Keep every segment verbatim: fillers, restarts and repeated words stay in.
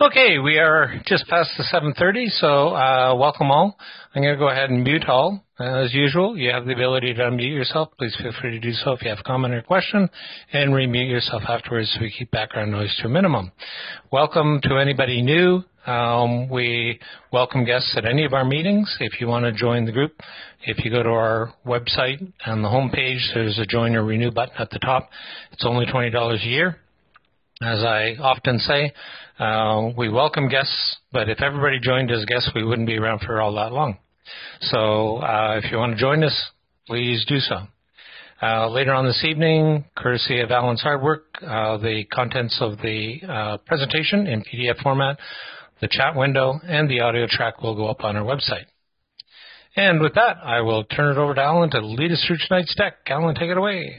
Okay, we are just past the seven thirty, so uh, welcome all. I'm going to go ahead and mute all. Uh, as usual, you have the ability to unmute yourself. Please feel free to do so if you have a comment or a question, and remute yourself afterwards so we keep background noise to a minimum. Welcome to anybody new. Um, we welcome guests at any of our meetings. If you want to join the group, if you go to our website on the home page, there's a Join or Renew button at the top. It's only twenty dollars a year. As I often say, uh, we welcome guests, but if everybody joined as guests, we wouldn't be around for all that long. So uh, if you want to join us, please do so. Uh, later on this evening, courtesy of Alan's hard work, uh, the contents of the uh, presentation in P D F format, the chat window, and the audio track will go up on our website. And with that, I will turn it over to Alan to lead us through tonight's deck. Alan, take it away.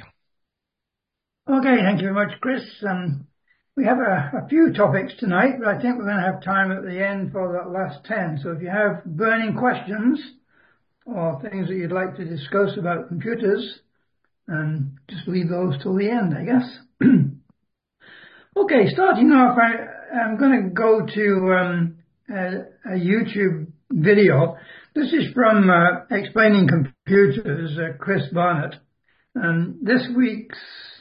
Okay, thank you very much, Chris. Um, we have a, a few topics tonight, but I think we're going to have time at the end for that last ten. So if you have burning questions or things that you'd like to discuss about computers, um, just leave those till the end, I guess. Okay, starting off, I, I'm going to go to um, a, a YouTube video. This is from uh, Explaining Computers, uh, Chris Barnett. Um, this week's,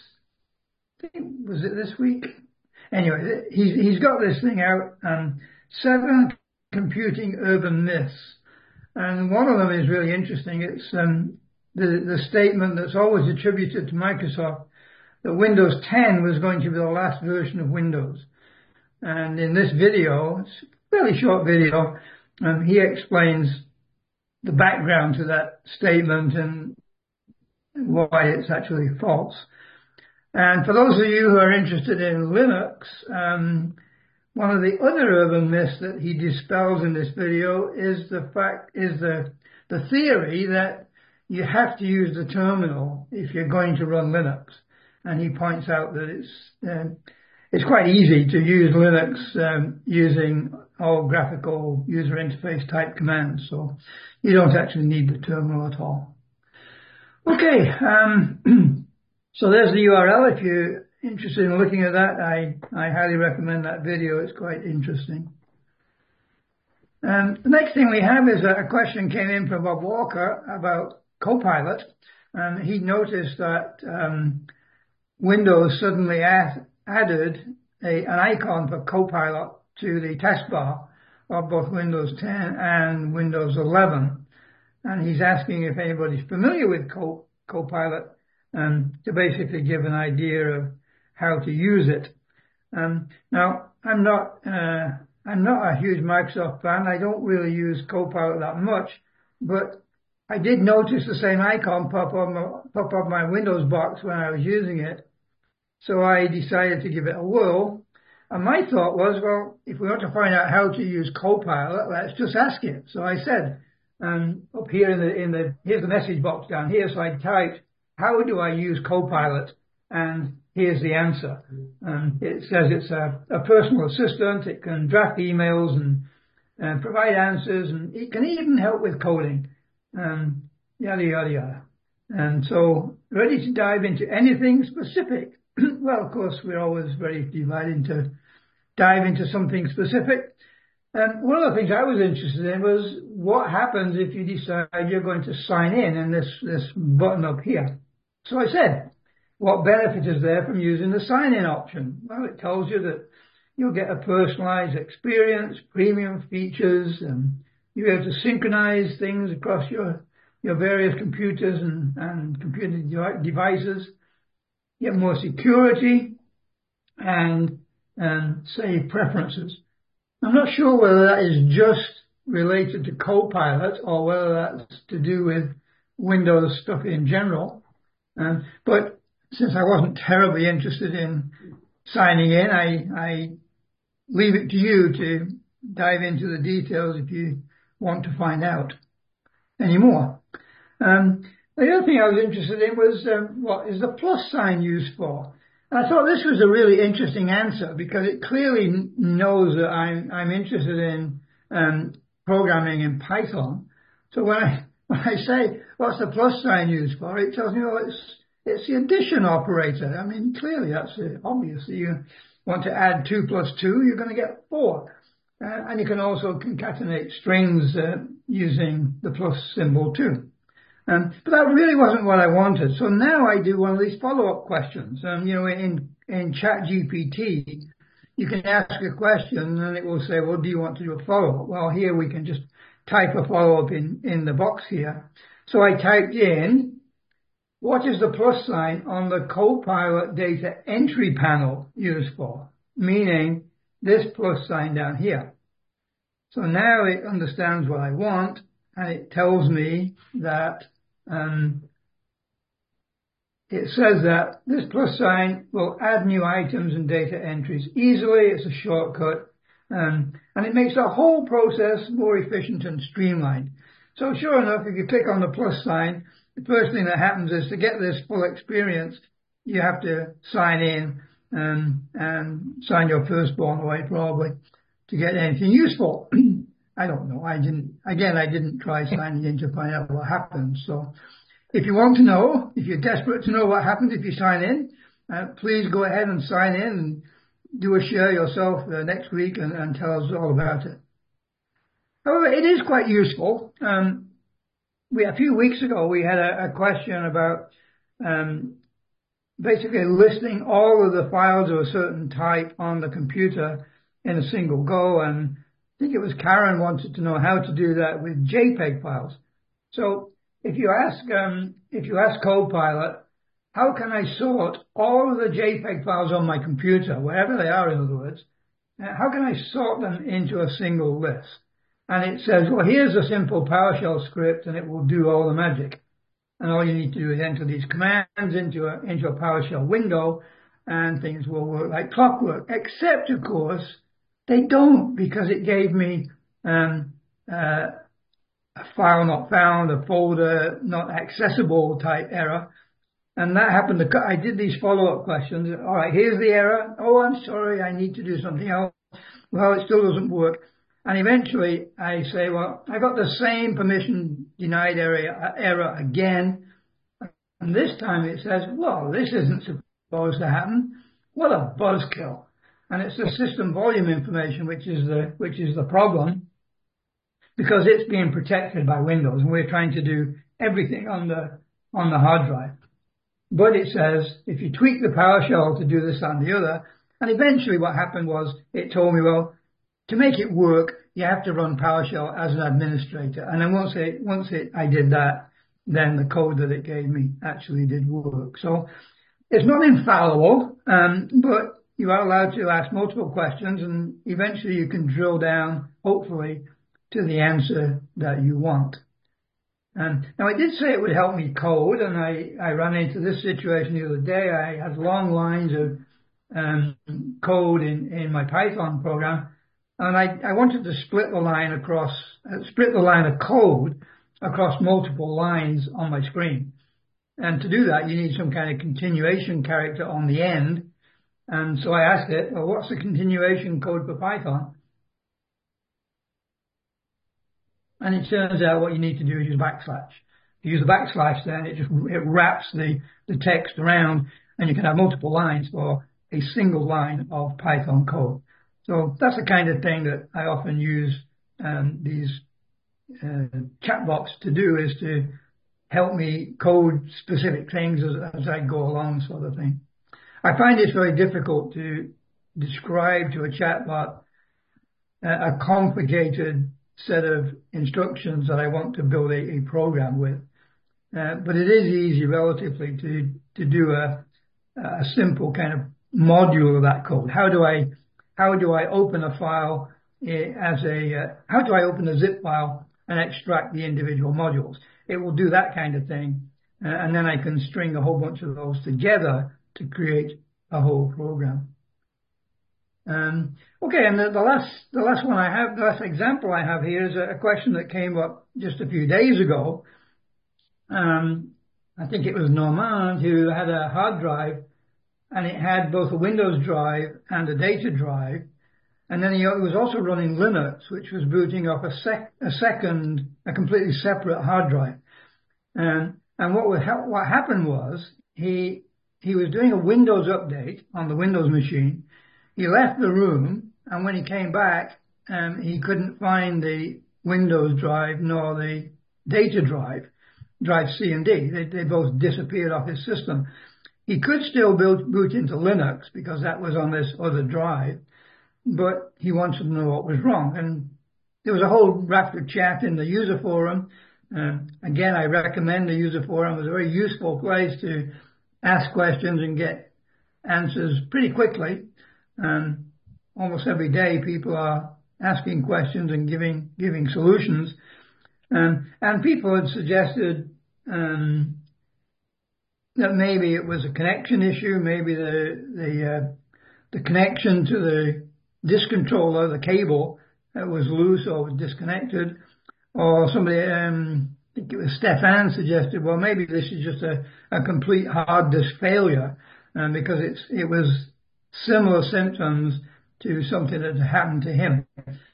was it this week? Anyway, he's, he's got this thing out, um, Seven Computing Urban Myths. And one of them is really interesting. It's um, the, the statement that's always attributed to Microsoft that Windows ten was going to be the last version of Windows. And in this video, it's a fairly short video, um, he explains the background to that statement and why it's actually false. And for those of you who are interested in Linux, um, one of the other urban myths that he dispels in this video is the fact, is the, the theory that you have to use the terminal if you're going to run Linux. And he points out that it's, uh, it's quite easy to use Linux um, using all graphical user interface type commands. So you don't actually need the terminal at all. Okay. Um, So there's the U R L. If you're interested in looking at that, I, I highly recommend that video. It's quite interesting. Um, the next thing we have is a question came in from Bob Walker about Copilot. Um, he noticed that um, Windows suddenly add, added a, an icon for Copilot to the taskbar of both Windows ten and Windows eleven. And he's asking if anybody's familiar with Co- Copilot. Um, to basically give an idea of how to use it. Um, now, I'm not, uh, I'm not a huge Microsoft fan. I don't really use Copilot that much, but I did notice the same icon pop up my, pop up my Windows box when I was using it. So I decided to give it a whirl. And my thought was, well, if we want to find out how to use Copilot, let's just ask it. So I said, um, up here in the, in the, here's the message box down here. So I typed, how do I use Copilot? And here's the answer. Um, it says it's a, a personal assistant. It can draft emails and, and provide answers, and it can even help with coding. Um, yada, yada, yada. And so, ready to dive into anything specific? Well, of course, we're always ready to dive into, dive into something specific. And one of the things I was interested in was what happens if you decide you're going to sign in in this, this button up here. So I said, what benefit is there from using the sign-in option? Well, it tells you that you'll get a personalized experience, premium features, and you'll be able to synchronize things across your, your various computers and, and computer de- devices, get more security, and, and save preferences. I'm not sure whether that is just related to Copilot or whether that's to do with Windows stuff in general. Um, but since I wasn't terribly interested in signing in, I, I leave it to you to dive into the details if you want to find out any more. Um, the other thing I was interested in was um, what is the plus sign used for? I thought this was a really interesting answer because it clearly knows that I'm, I'm interested in um, programming in Python. So when I, when I say, what's the plus sign used for? It tells me, well, it's, it's the addition operator. I mean, clearly that's it. Obviously, you, want to add two plus two, you're going to get four. Uh, and you can also concatenate strings uh, using the plus symbol too. Um, but that really wasn't what I wanted. So now I do one of these follow-up questions. Um, you know, in, in ChatGPT, you can ask a question and it will say, well, do you want to do a follow-up? Well, here we can just type a follow-up in, in the box here. So I typed in, what is the plus sign on the Copilot data entry panel used for? Meaning this plus sign down here. So now it understands what I want and it tells me that um, it says that this plus sign will add new items and data entries easily. It's a shortcut. Um, and it makes the whole process more efficient and streamlined. So sure enough, if you click on the plus sign, the first thing that happens is to get this full experience, you have to sign in um, and sign your firstborn away probably to get anything useful. I don't know. I didn't, again, I didn't try signing in to find out what happens. So if you want to know, if you're desperate to know what happens if you sign in, uh, please go ahead and sign in and do a share yourself uh, next week and, and tell us all about it. However, it is quite useful. Um, we, a few weeks ago, we had a, a question about um, basically listing all of the files of a certain type on the computer in a single go. And I think it was Karen wanted to know how to do that with JPEG files. So if you ask, um, if you ask Copilot, how can I sort all of the JPEG files on my computer, wherever they are, in other words, uh, how can I sort them into a single list? And it says, well, here's a simple PowerShell script and it will do all the magic. And all you need to do is enter these commands into a, into a PowerShell window and things will work like clockwork. Except, of course, they don't, because it gave me um, uh, a file not found, a folder not accessible type error. And that happened to, I did these follow-up questions. All right, here's the error. Oh, I'm sorry, I need to do something else. Well, it still doesn't work. And eventually I say, well, I got the same permission denied area, error again. And this time it says, well, this isn't supposed to happen. What a buzzkill. And it's the system volume information, which is the, which is the problem, because it's being protected by Windows and we're trying to do everything on the, on the hard drive. But it says, if you tweak the PowerShell to do this and the other, and eventually what happened was it told me, well, to make it work, you have to run PowerShell as an administrator. And then once it, once it, I did that, then the code that it gave me actually did work. So it's not infallible, um, but you are allowed to ask multiple questions and eventually you can drill down, hopefully, to the answer that you want. Um, now, I did say it would help me code, and I, I ran into this situation the other day. I had long lines of um, code in, in my Python program, and I, I wanted to split the line across, uh, split the line of code across multiple lines on my screen. And to do that, you need some kind of continuation character on the end. And so I asked it, well, what's the continuation code for Python? And it turns out what you need to do is use backslash. If you use the backslash, then it just it wraps the, the text around, and you can have multiple lines for a single line of Python code. So that's the kind of thing that I often use um, these uh, chatbots to do, is to help me code specific things as, as I go along, sort of thing. I find it's very difficult to describe to a chatbot uh, a complicated set of instructions that I want to build a, a program with. Uh, but it is easy relatively to, to do a, a simple kind of module of that code. How do I, how do I open a file as a, uh, how do I open a zip file and extract the individual modules? It will do that kind of thing. Uh, and then I can string a whole bunch of those together to create a whole program. Um, okay, and the, the last the last one I have, the last example I have here is a, a question that came up just a few days ago. Um, I think it was Normand who had a hard drive, and it had both a Windows drive and a data drive, and then he was also running Linux, which was booting off a, sec, a second, a completely separate hard drive. And and what would ha- what happened was he he was doing a Windows update on the Windows machine. he left the room, and when he came back, um, he couldn't find the Windows drive nor the data drive, drive C and D. They, they both disappeared off his system. He could still build, boot into Linux because that was on this other drive, but he wanted to know what was wrong. And there was a whole raft of chat in the user forum. Uh, again, I recommend the user forum. It was a very useful place to ask questions and get answers pretty quickly. Um, almost every day people are asking questions and giving giving solutions. Um, and people had suggested um, that maybe it was a connection issue, maybe the the uh, the connection to the disk controller, the cable, that was loose or was disconnected, or somebody, um, I think it was Stefan, suggested, well, maybe this is just a, a complete hard disk failure, um, because it's it was similar symptoms to something that had happened to him.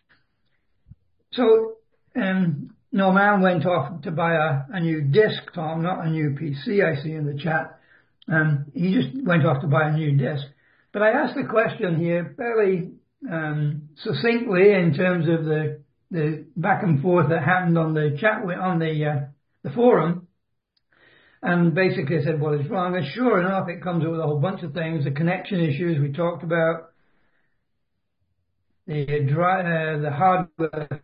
So um, Norman went off to buy a, a new disk, Tom, not a new P C, I see in the chat. Um, he just went off to buy a new disk. But I asked the question here fairly um, succinctly in terms of the the back and forth that happened on the chat on the uh, the forum, and basically said what is wrong. And sure enough, it comes up with a whole bunch of things: the connection issues we talked about, the dry, uh, the hardware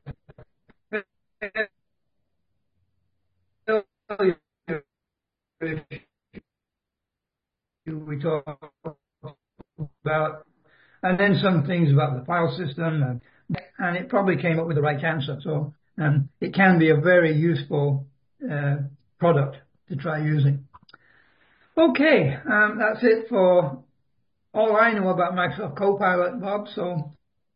we talked about, and then some things about the file system, and, and it probably came up with the right answer. So um, it can be a very useful uh, product to try using. Okay, um, that's it for all I know about Microsoft Copilot, Bob. So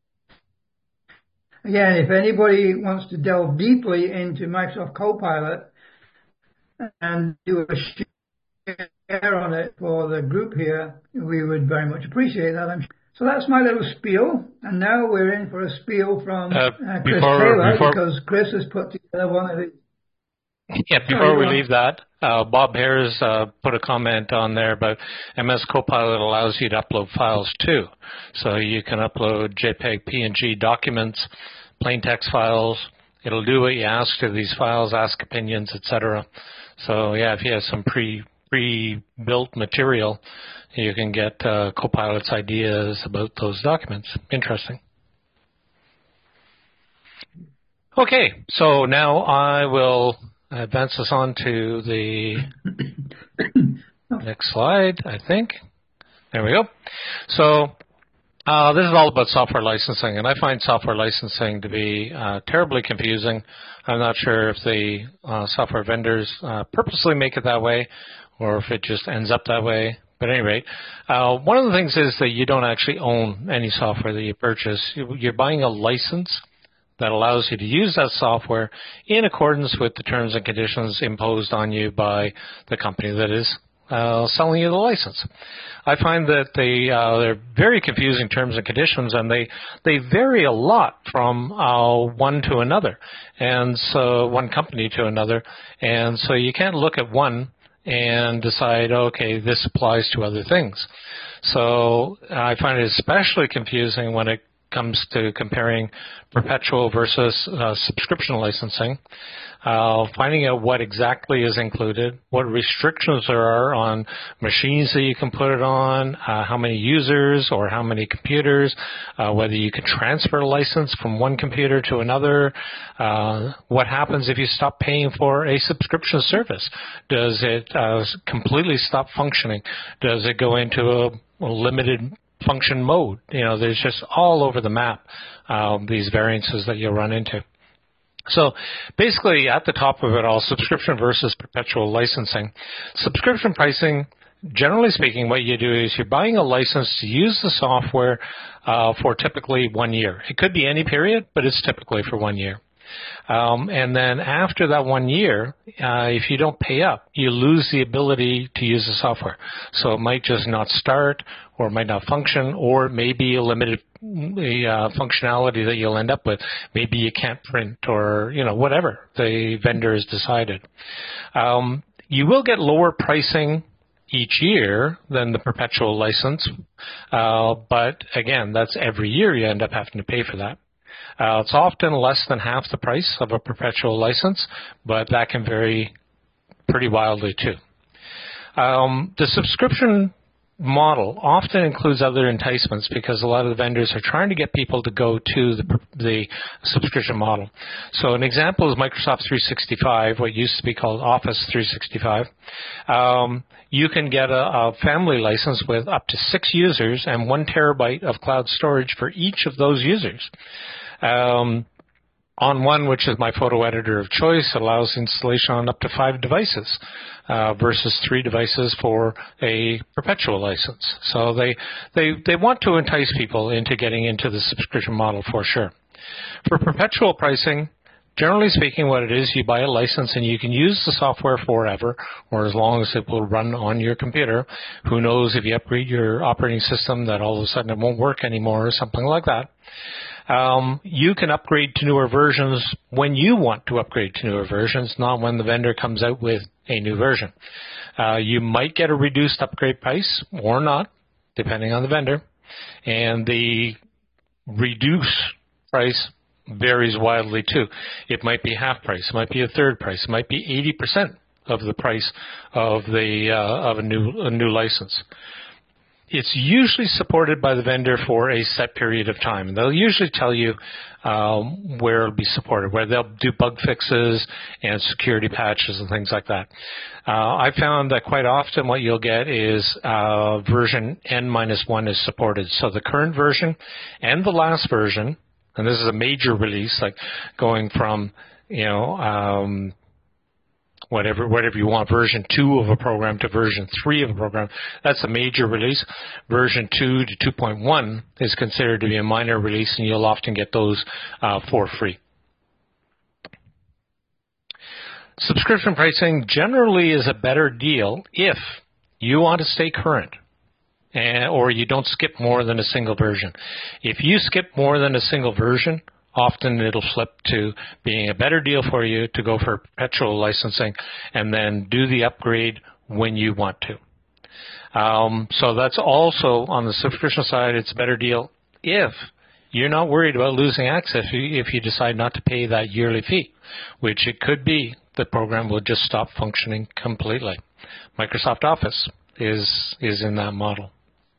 again, if anybody wants to delve deeply into Microsoft Copilot and do a share on it for the group here, we would very much appreciate that, I'm sure. So that's my little spiel, and now we're in for a spiel from uh, uh, Chris before, Taylor, before, because Chris has put together one of the... Yeah, before we leave that, uh, Bob Harris uh, put a comment on there about M S Copilot allows you to upload files too. So you can upload JPEG, P N G documents, plain text files. It'll do what you ask to these files, ask opinions, et cetera. So yeah, if you have some pre pre-built material, you can get uh, Copilot's ideas about those documents. Interesting. Okay, so now I will advance us on to the next slide, I think. There we go. So uh, this is all about software licensing, and I find software licensing to be uh, terribly confusing. I'm not sure if the uh, software vendors uh, purposely make it that way, or if it just ends up that way. But at any rate, uh, one of the things is that you don't actually own any software that you purchase. You're buying a license that allows you to use that software in accordance with the terms and conditions imposed on you by the company that is uh, selling you the license. I find that they, uh, they're very confusing terms and conditions, and they, they vary a lot from uh, one to another, and so one company to another. And so you can't look at one and decide, okay, this applies to other things. So I find it especially confusing when it comes to comparing perpetual versus uh, subscription licensing, uh, finding out what exactly is included, what restrictions there are on machines that you can put it on, uh, how many users or how many computers, uh, whether you can transfer a license from one computer to another, uh, what happens if you stop paying for a subscription service. Does it uh, completely stop functioning? Does it go into a, a limited function mode? You know, there's just all over the map um, these variances that you'll run into. So basically, at the top of it all, subscription versus perpetual licensing. Subscription pricing, generally speaking, what you do is you're buying a license to use the software uh, for typically one year. It could be any period, but it's typically for one year. Um, and then after that one year, uh, if you don't pay up, you lose the ability to use the software. So it might just not start, or it might not function, or it may be a limited uh, functionality that you'll end up with. Maybe you can't print, or, you know, whatever the vendor has decided. Um, you will get lower pricing each year than the perpetual license. Uh, but again, that's every year you end up having to pay for that. Uh, it's often less than half the price of a perpetual license, but that can vary pretty wildly too. Um, the subscription model often includes other enticements because a lot of the vendors are trying to get people to go to the, the subscription model. So an example is Microsoft three sixty-five, what used to be called Office three sixty-five. Um, you can get a, a family license with up to six users and one terabyte of cloud storage for each of those users. Um, on one, which is my photo editor of choice, it allows installation on up to five devices uh, versus three devices for a perpetual license. So they, they, they want to entice people into getting into the subscription model for sure. For perpetual pricing, generally speaking, what it is, you buy a license and you can use the software forever or as long as it will run on your computer. Who knows, if you upgrade your operating system that all of a sudden it won't work anymore or something like that. Um, you can upgrade to newer versions when you want to upgrade to newer versions, not when the vendor comes out with a new version. Uh, you might get a reduced upgrade price or not, depending on the vendor. And the reduced price varies wildly too. It might be half price, it might be a third price, it might be eighty percent of the price of the uh, of a new a new license. It's usually supported by the vendor for a set period of time. They'll usually tell you um, where it'll be supported, where they'll do bug fixes and security patches and things like that. Uh, I found that quite often what you'll get is uh, version N minus one is supported. So the current version and the last version, and this is a major release, like going from, you know, um, whatever whatever you want, version two of a program to version three of a program. That's a major release. Version two to two point one is considered to be a minor release, and you'll often get those uh, for free. Subscription pricing generally is a better deal if you want to stay current and, or you don't skip more than a single version. If you skip more than a single version, often it'll flip to being a better deal for you to go for perpetual licensing and then do the upgrade when you want to. Um, so that's also on the subscription side, it's a better deal if you're not worried about losing access if you decide not to pay that yearly fee, which it could be the program will just stop functioning completely. Microsoft Office is, is in that model.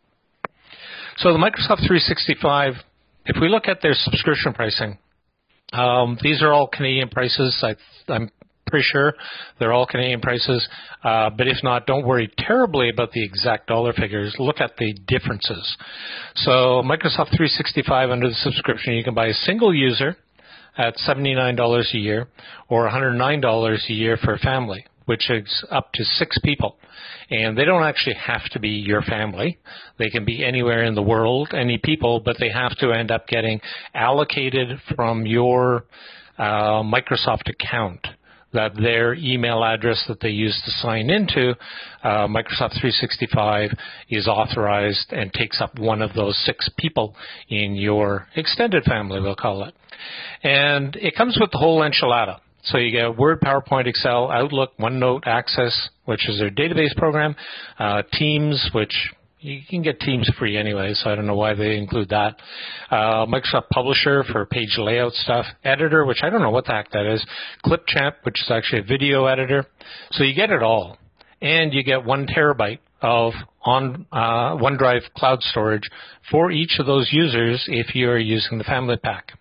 So the Microsoft three sixty-five, if we look at their subscription pricing, um, these are all Canadian prices. I, I'm pretty sure they're all Canadian prices. Uh, but if not, don't worry terribly about the exact dollar figures. Look at the differences. So Microsoft three sixty-five under the subscription, you can buy a single user at seventy-nine dollars a year or one hundred nine dollars a year for a family, which is up to six people. And they don't actually have to be your family. They can be anywhere in the world, any people, but they have to end up getting allocated from your uh, Microsoft account, that their email address that they use to sign into uh, Microsoft three sixty-five is authorized and takes up one of those six people in your extended family, we'll call it. And it comes with the whole enchilada. So you get Word, PowerPoint, Excel, Outlook, OneNote, Access, which is their database program, uh, Teams, which you can get Teams free anyway, so I don't know why they include that. Uh, Microsoft Publisher for page layout stuff. Editor, which I don't know what the heck that is. Clipchamp, which is actually a video editor. So you get it all. And you get one terabyte of on uh, OneDrive cloud storage for each of those users if you're using the family pack.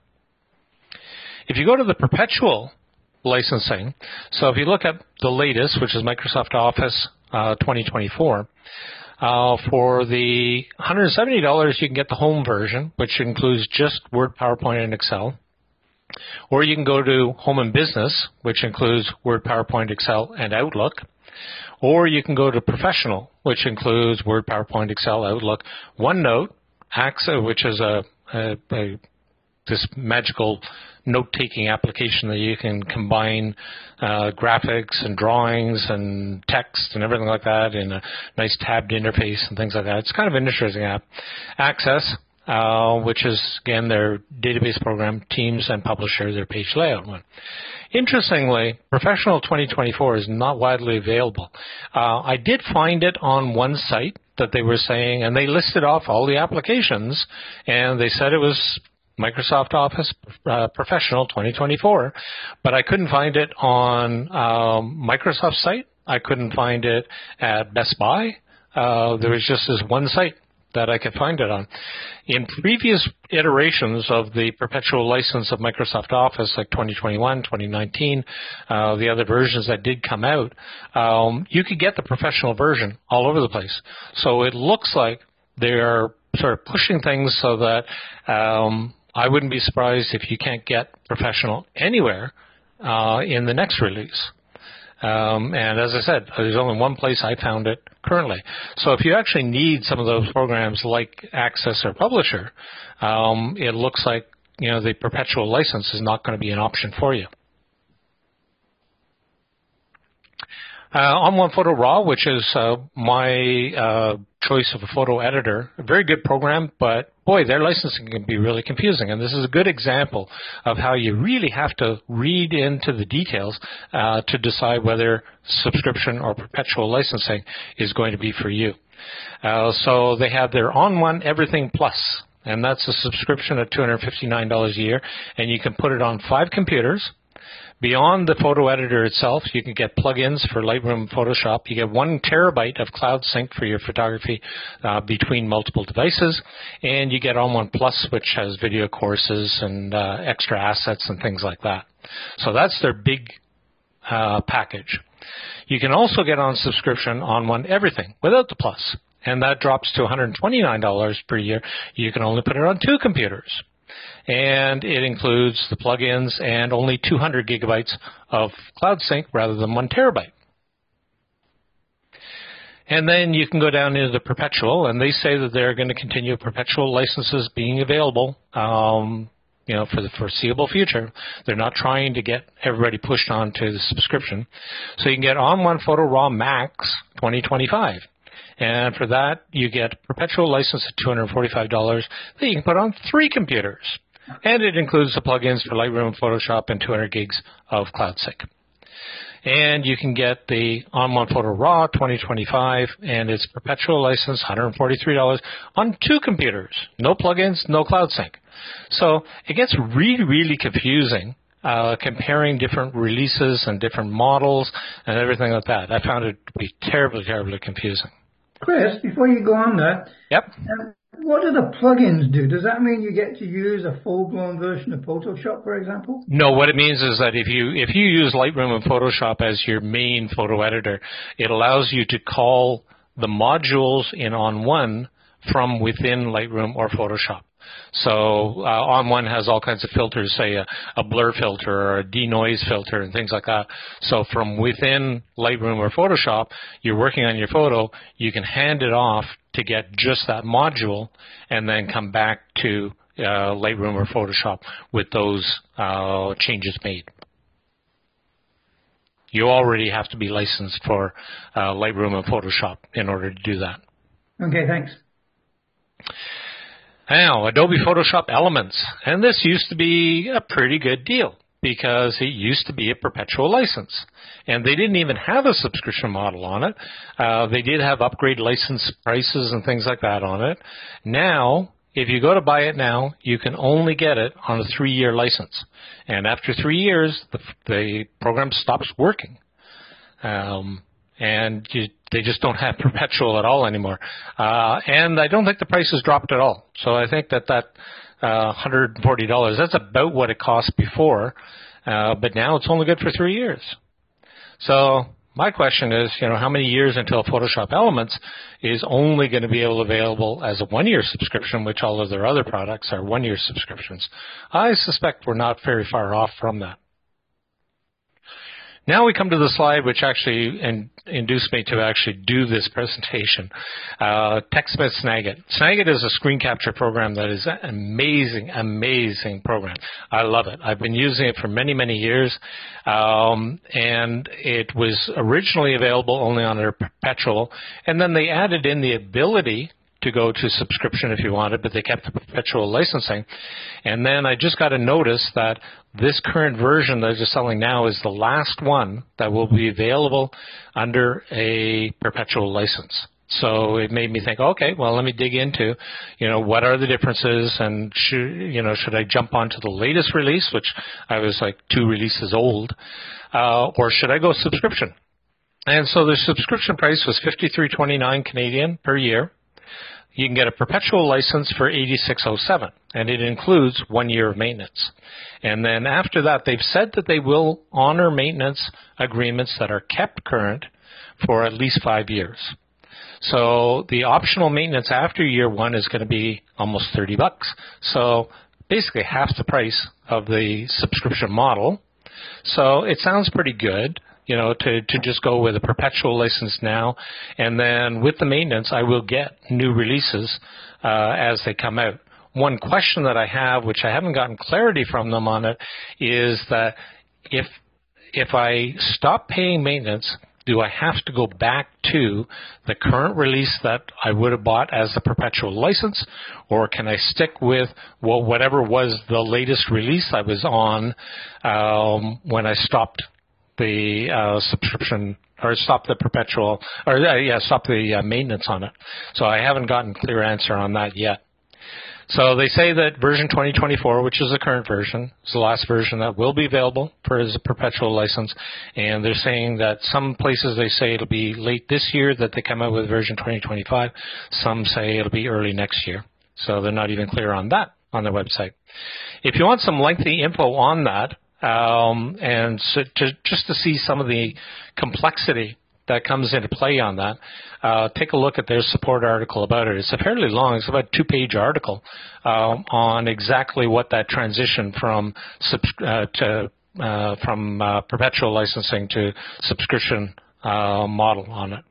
If you go to the perpetual licensing, so if you look at the latest, which is Microsoft Office uh, twenty twenty-four, uh, for the one hundred seventy dollars you can get the home version, which includes just Word, PowerPoint, and Excel. Or you can go to Home and Business, which includes Word, PowerPoint, Excel, and Outlook. Or you can go to Professional, which includes Word, PowerPoint, Excel, Outlook, OneNote, Access, which is a, a, a this magical note-taking application that you can combine uh, graphics and drawings and text and everything like that in a nice tabbed interface and things like that. It's kind of an interesting app. Access, uh, which is, again, their database program, Teams and Publisher, their page layout one. Interestingly, Professional twenty twenty-four is not widely available. Uh, I did find it on one site that they were saying, and they listed off all the applications, and they said it was Microsoft Office uh, Professional twenty twenty-four, but I couldn't find it on um, Microsoft's site. I couldn't find it at Best Buy. Uh, there was just this one site that I could find it on. In previous iterations of the perpetual license of Microsoft Office, like twenty twenty-one, twenty nineteen, uh, the other versions that did come out, um, you could get the professional version all over the place. So it looks like they're sort of pushing things so that um, I wouldn't be surprised if you can't get professional anywhere uh, in the next release. Um, and as I said, there's only one place I found it currently. So if you actually need some of those programs like Access or Publisher, um, it looks like, you know, the perpetual license is not going to be an option for you. Uh, On One Photo Raw, which is uh, my uh, choice of a photo editor, a very good program, but boy, their licensing can be really confusing. And this is a good example of how you really have to read into the details uh, to decide whether subscription or perpetual licensing is going to be for you. Uh, so they have their On One Everything Plus, and that's a subscription at two hundred fifty-nine dollars a year, and you can put it on five computers. Beyond the photo editor itself, you can get plugins for Lightroom and Photoshop. You get one terabyte of cloud sync for your photography uh, between multiple devices. And you get On One Plus, which has video courses and uh, extra assets and things like that. So that's their big uh, package. You can also get on subscription On One Everything without the Plus. And that drops to one hundred twenty-nine dollars per year. You can only put it on two computers. And it includes the plugins and only two hundred gigabytes of cloud sync rather than one terabyte. And then you can go down into the perpetual, and they say that they're going to continue perpetual licenses being available, um, you know, for the foreseeable future. They're not trying to get everybody pushed onto the subscription. So you can get On One Photo Raw Max twenty twenty-five. And for that, you get perpetual license at two hundred forty-five dollars that you can put on three computers. And it includes the plugins for Lightroom and Photoshop and two hundred gigs of cloud sync. And you can get the On One Photo Raw twenty twenty-five, and it's perpetual license, one hundred forty-three dollars on two computers. No plugins, no cloud sync. So it gets really, really confusing uh, comparing different releases and different models and everything like that. I found it to be terribly, terribly confusing. Chris, before you go on there, yep. Um, what do the plugins do? Does that mean you get to use a full-blown version of Photoshop, for example? No, what it means is that if you if you use Lightroom and Photoshop as your main photo editor, it allows you to call the modules in On One from within Lightroom or Photoshop. So uh, On One has all kinds of filters, say a, a blur filter or a denoise filter and things like that. So from within Lightroom or Photoshop, you're working on your photo, you can hand it off to get just that module and then come back to uh, Lightroom or Photoshop with those uh, changes made. You already have to be licensed for uh, Lightroom and Photoshop in order to do that. Okay, thanks. Now, Adobe Photoshop Elements. And this used to be a pretty good deal because it used to be a perpetual license. And they didn't even have a subscription model on it. Uh, they did have upgrade license prices and things like that on it. Now, if you go to buy it now, you can only get it on a three-year license. And after three years, the, the program stops working. Um, and you, they just don't have perpetual at all anymore. Uh, and I don't think the price has dropped at all. So I think that that uh, one hundred forty dollars, that's about what it cost before. Uh, but now it's only good for three years. So my question is, you know, how many years until Photoshop Elements is only going to be able available as a one-year subscription, which all of their other products are one-year subscriptions? I suspect we're not very far off from that. Now we come to the slide which actually in, induced me to actually do this presentation. Uh, TechSmith Snagit. Snagit is a screen capture program that is an amazing, amazing program. I love it. I've been using it for many, many years. Um, and it was originally available only on their perpetual. And then they added in the ability to go to subscription if you wanted, but they kept the perpetual licensing. And then I just got a notice that this current version that they're selling now is the last one that will be available under a perpetual license. So it made me think, okay, well, let me dig into, you know, what are the differences, and should, you know, should I jump onto the latest release, which I was like two releases old, uh, or should I go subscription? And so the subscription price was fifty-three twenty-nine Canadian per year. You can get a perpetual license for eighty-six oh seven, and it includes one year of maintenance. And then after that, they've said that they will honor maintenance agreements that are kept current for at least five years. So the optional maintenance after year one is going to be almost thirty bucks. So basically half the price of the subscription model. So it sounds pretty good, you know, to, to just go with a perpetual license now. And then with the maintenance, I will get new releases uh, as they come out. One question that I have, which I haven't gotten clarity from them on it, is that if if I stop paying maintenance, do I have to go back to the current release that I would have bought as a perpetual license, or can I stick with well whatever was the latest release I was on um, when I stopped the uh, subscription or stopped the perpetual or uh, yeah stopped the uh, maintenance on it? So I haven't gotten a clear answer on that yet. So they say that version twenty twenty-four, which is the current version, is the last version that will be available for as a perpetual license. And they're saying that some places they say it'll be late this year that they come out with version twenty twenty-five. Some say it'll be early next year. So they're not even clear on that on their website. If you want some lengthy info on that, um, and so to, just to see some of the complexity that comes into play on that, uh, take a look at their support article about it. It's a fairly long, it's about a two-page article um, on exactly what that transition from subs- uh, to uh, from uh, perpetual licensing to subscription uh, model on it.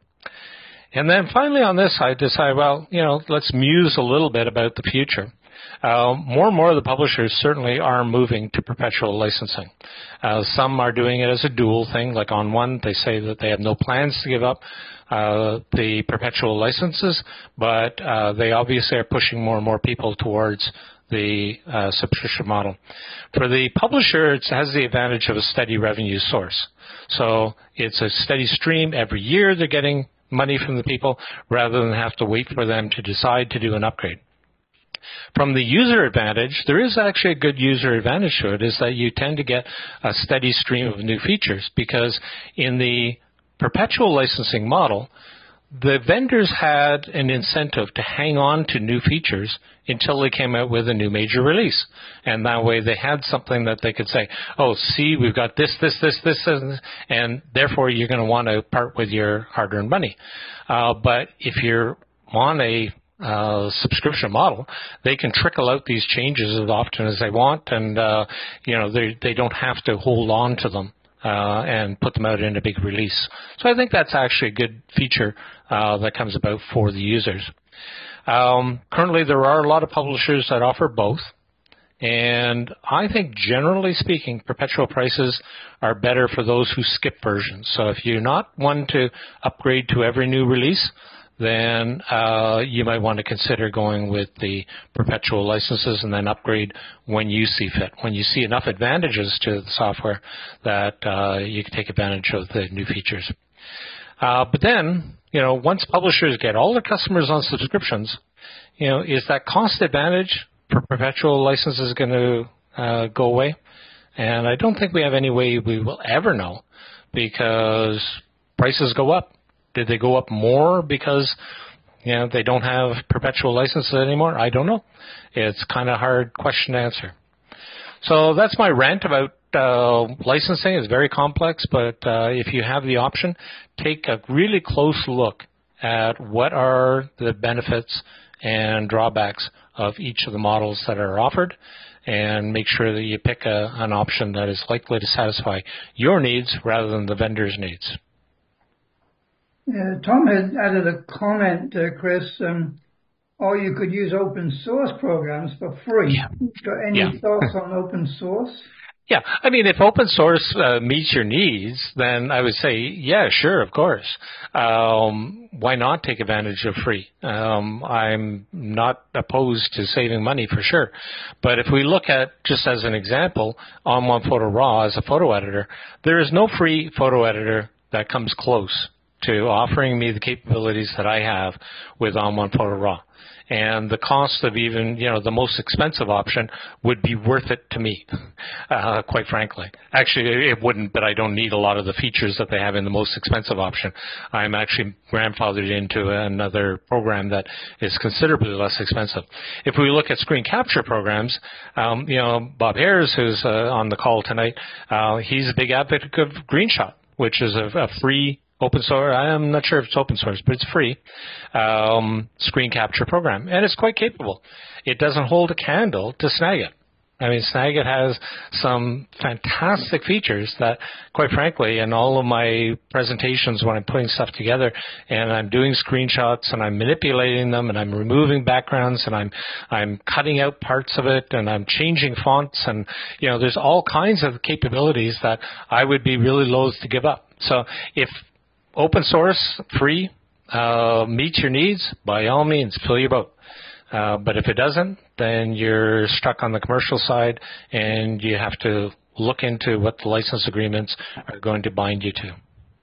And then finally on this, I decided, well, you know, let's muse a little bit about the future. Uh, more and more of the publishers certainly are moving to perpetual licensing. Uh, some are doing it as a dual thing. Like on one, they say that they have no plans to give up uh, the perpetual licenses, but uh, they obviously are pushing more and more people towards the uh, subscription model. For the publisher, it has the advantage of a steady revenue source. So it's a steady stream. Every year they're getting money from the people rather than have to wait for them to decide to do an upgrade. From the user advantage, there is actually a good user advantage to it, is that you tend to get a steady stream of new features, because in the perpetual licensing model, the vendors had an incentive to hang on to new features until they came out with a new major release. And that way they had something that they could say, oh, see, we've got this, this, this, this, this, and therefore you're going to want to part with your hard-earned money. Uh, but if you're on a Uh, subscription model, they can trickle out these changes as often as they want, and uh, you know they they don't have to hold on to them uh, and put them out in a big release. So I think that's actually a good feature uh, that comes about for the users. Um, currently, there are a lot of publishers that offer both, and I think generally speaking, perpetual prices are better for those who skip versions. So if you're not one to upgrade to every new release, then uh, you might want to consider going with the perpetual licenses and then upgrade when you see fit, when you see enough advantages to the software that uh, you can take advantage of the new features. Uh, but then, you know, once publishers get all their customers on subscriptions, you know, is that cost advantage for perpetual licenses going to uh, go away? And I don't think we have any way we will ever know, because prices go up. Did they go up more because, you know, they don't have perpetual licenses anymore? I don't know. It's kind of a hard question to answer. So that's my rant about uh, licensing. It's very complex, but uh, if you have the option, take a really close look at what are the benefits and drawbacks of each of the models that are offered, and make sure that you pick a, an option that is likely to satisfy your needs rather than the vendor's needs. Uh, Tom had added a comment, uh, Chris, um, or you could use open source programs for free. Yeah. Got any yeah. thoughts on open source? Yeah, I mean, if open source uh, meets your needs, then I would say, yeah, sure, of course. Um, why not take advantage of free? Um, I'm not opposed to saving money for sure. But if we look at, just as an example, On One Photo Raw as a photo editor, there is no free photo editor that comes close to offering me the capabilities that I have with On One Photo Raw. And the cost of even, you know, the most expensive option would be worth it to me, uh, quite frankly. Actually, it wouldn't, but I don't need a lot of the features that they have in the most expensive option. I'm actually grandfathered into another program that is considerably less expensive. If we look at screen capture programs, um, you know, Bob Ayers, who's uh, on the call tonight, uh, he's a big advocate of GreenShot, which is a, a free open source, I'm not sure if it's open source, but it's free, um, screen capture program. And it's quite capable. It doesn't hold a candle to Snagit. I mean, Snagit has some fantastic features that, quite frankly, in all of my presentations when I'm putting stuff together and I'm doing screenshots and I'm manipulating them and I'm removing backgrounds and I'm I'm cutting out parts of it and I'm changing fonts and, you know, there's all kinds of capabilities that I would be really loath to give up. So if open source, free, uh, meets your needs, by all means, fill your boat. Uh, but if it doesn't, then you're stuck on the commercial side and you have to look into what the license agreements are going to bind you to.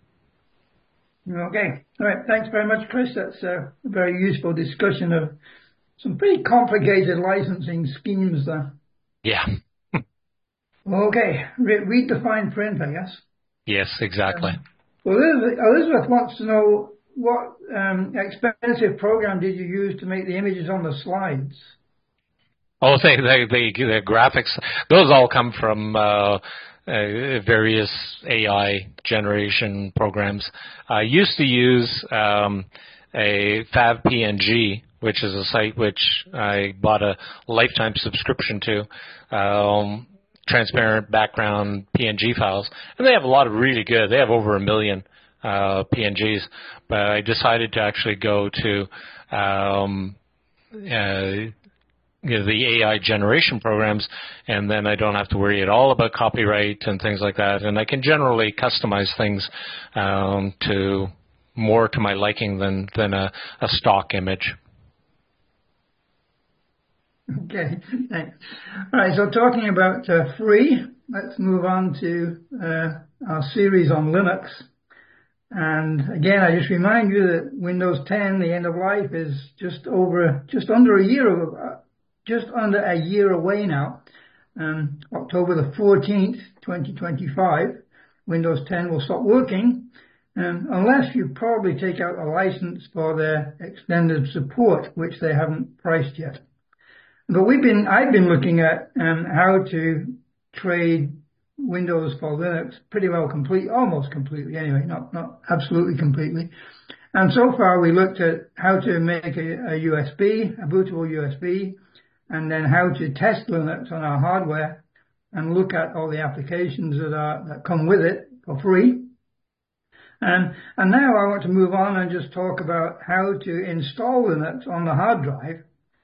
Okay. All right. Thanks very much, Chris. That's a very useful discussion of some pretty complicated licensing schemes there. Yeah. Okay. Re- read the fine print, I guess. Yes, exactly. Um, Well, Elizabeth wants to know what um, expensive program did you use to make the images on the slides? Oh, they, they, they, the graphics, those all come from uh, uh, various A I generation programs. I used to use um, a FabPNG, which is a site which I bought a lifetime subscription to. Um, transparent background P N G files, and they have a lot of really good. They have over a million uh, P N Gs, but I decided to actually go to um, uh, you know, the A I generation programs, and then I don't have to worry at all about copyright and things like that, and I can generally customize things um, to more to my liking than than a, a stock image. Okay, thanks. All right, so talking about uh, free, let's move on to uh, our series on Linux. And again, I just remind you that Windows ten, the end of life, is just over, just under a year, uh, just under a year away now. Um, October the fourteenth, twenty twenty-five, Windows ten will stop working, um, unless you probably take out a license for their extended support, which they haven't priced yet. But we've been, I've been looking at um, how to trade Windows for Linux pretty well complete, almost completely anyway, not, not absolutely completely. And so far we looked at how to make a, a U S B, a bootable U S B, and then how to test Linux on our hardware and look at all the applications that are, that come with it for free. And, and now I want to move on and just talk about how to install Linux on the hard drive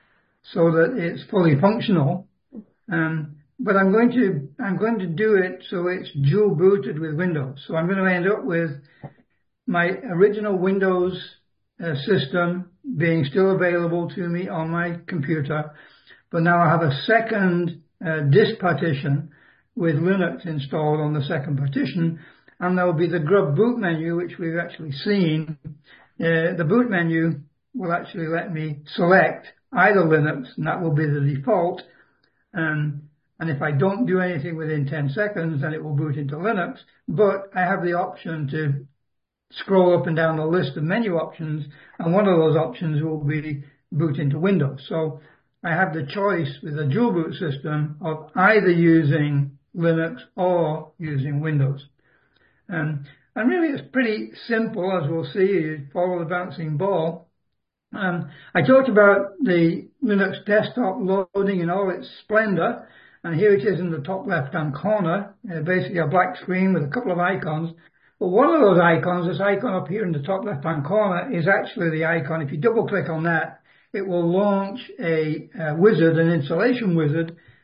so that it's fully functional. Um, but I'm going to I'm going to do it so it's dual booted with Windows. So I'm going to end up with my original Windows uh, system being still available to me on my computer, but now I have a second uh, disk partition with Linux installed on the second partition, and there will be the grub boot menu, which we've actually seen. Uh, the boot menu will actually let me select either Linux, and that will be the default. Um, and if I don't do anything within ten seconds, then it will boot into Linux. But I have the option to scroll up and down the list of menu options, and one of those options will be boot into Windows. So I have the choice with a dual boot system of either using Linux or using Windows. Um, and really it's pretty simple, as we'll see. You follow the bouncing ball. Um, I talked about the Linux desktop loading in all its splendor, and here it is in the top left-hand corner, uh, basically a black screen with a couple of icons. But one of those icons, this icon up here in the top left-hand corner, is actually the icon. If you double-click on that, it will launch a, a wizard, an installation wizard,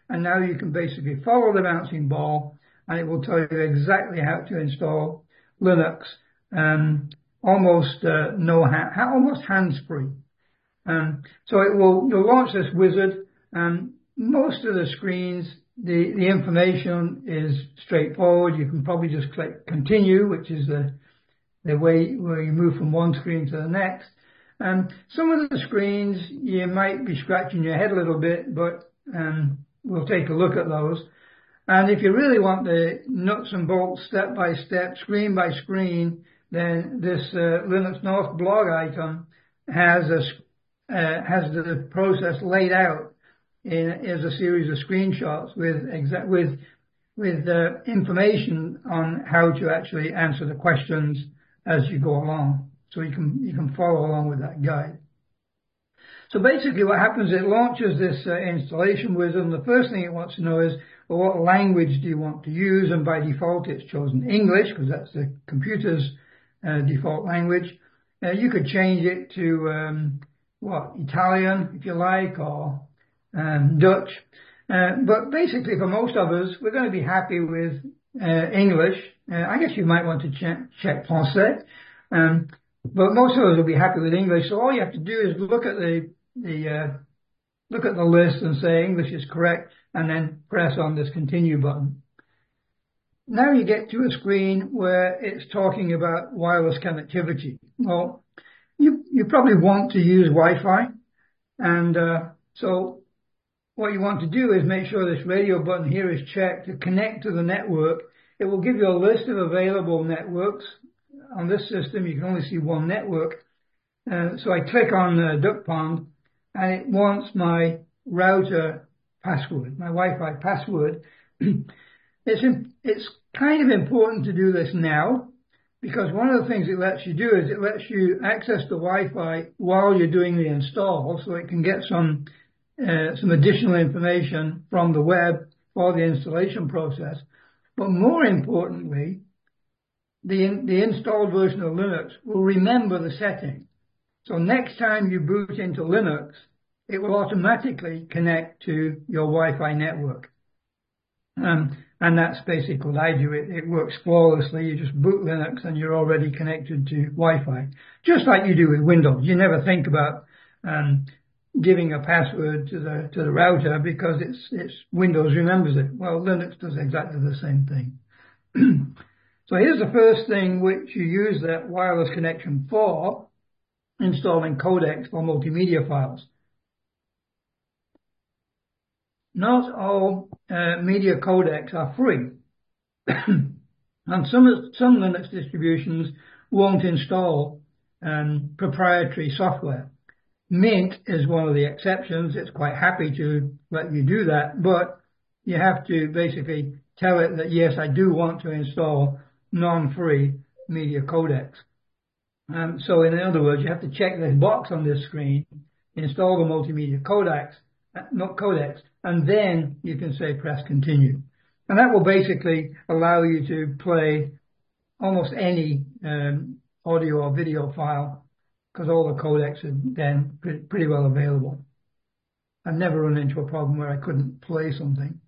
and now you can basically follow the bouncing ball, and it will tell you exactly how to install Linux, um, almost uh, no ha- almost hands-free. Um, so it will you'll launch this wizard, and most of the screens, the, the information is straightforward. You can probably just click continue, which is the the way where you move from one screen to the next. And some of the screens you might be scratching your head a little bit, but um, we'll take a look at those. And if you really want the nuts and bolts, step by step, screen by screen, then this uh, Linux North blog item has a uh, has the process laid out in as a series of screenshots with exa- with with uh, information on how to actually answer the questions as you go along. So you can you can follow along with that guide. So basically what happens, it launches this uh, installation wizard, and the first thing it wants to know is, well, what language do you want to use? And by default it's chosen English, because that's the computer's uh, default language. Uh, you could change it to um, what, Italian if you like, or um, Dutch. Uh, but basically for most of us, we're going to be happy with uh, English. Uh, I guess you might want to check, check Français. Um, But most of us will be happy with English. So all you have to do is look at the the uh, look at the list and say English is correct, and then press on this continue button. Now you get to a screen where it's talking about wireless connectivity. Well, you you probably want to use Wi-Fi, and uh, so what you want to do is make sure this radio button here is checked to connect to the network. It will give you a list of available networks. On this system, you can only see one network. Uh, so I click on uh, Duck Pond, and it wants my router password, my Wi-Fi password. it's, in, it's kind of important to do this now, because one of the things it lets you do is it lets you access the Wi-Fi while you're doing the install, so it can get some, uh, some additional information from the web for the installation process. But more importantly, The, in, the installed version of Linux will remember the setting. So next time you boot into Linux, it will automatically connect to your Wi-Fi network. Um, and that's basically what I do. It, it works flawlessly. You just boot Linux and you're already connected to Wi-Fi. Just like you do with Windows. You never think about um, giving a password to the to the router because it's it's Windows remembers it. Well, Linux does exactly the same thing. So here's the first thing which you use that wireless connection for, installing codecs for multimedia files. Not all uh, media codecs are free. And some, some Linux distributions won't install um, proprietary software. Mint is one of the exceptions. It's quite happy to let you do that, but you have to basically tell it that, yes, I do want to install non-free media codecs. Um, so in other words, you have to check this box on this screen, install the multimedia codecs, uh, not codecs, and then you can say press continue. And that will basically allow you to play almost any um, audio or video file, because all the codecs are then pretty, pretty well available. I've never run into a problem where I couldn't play something.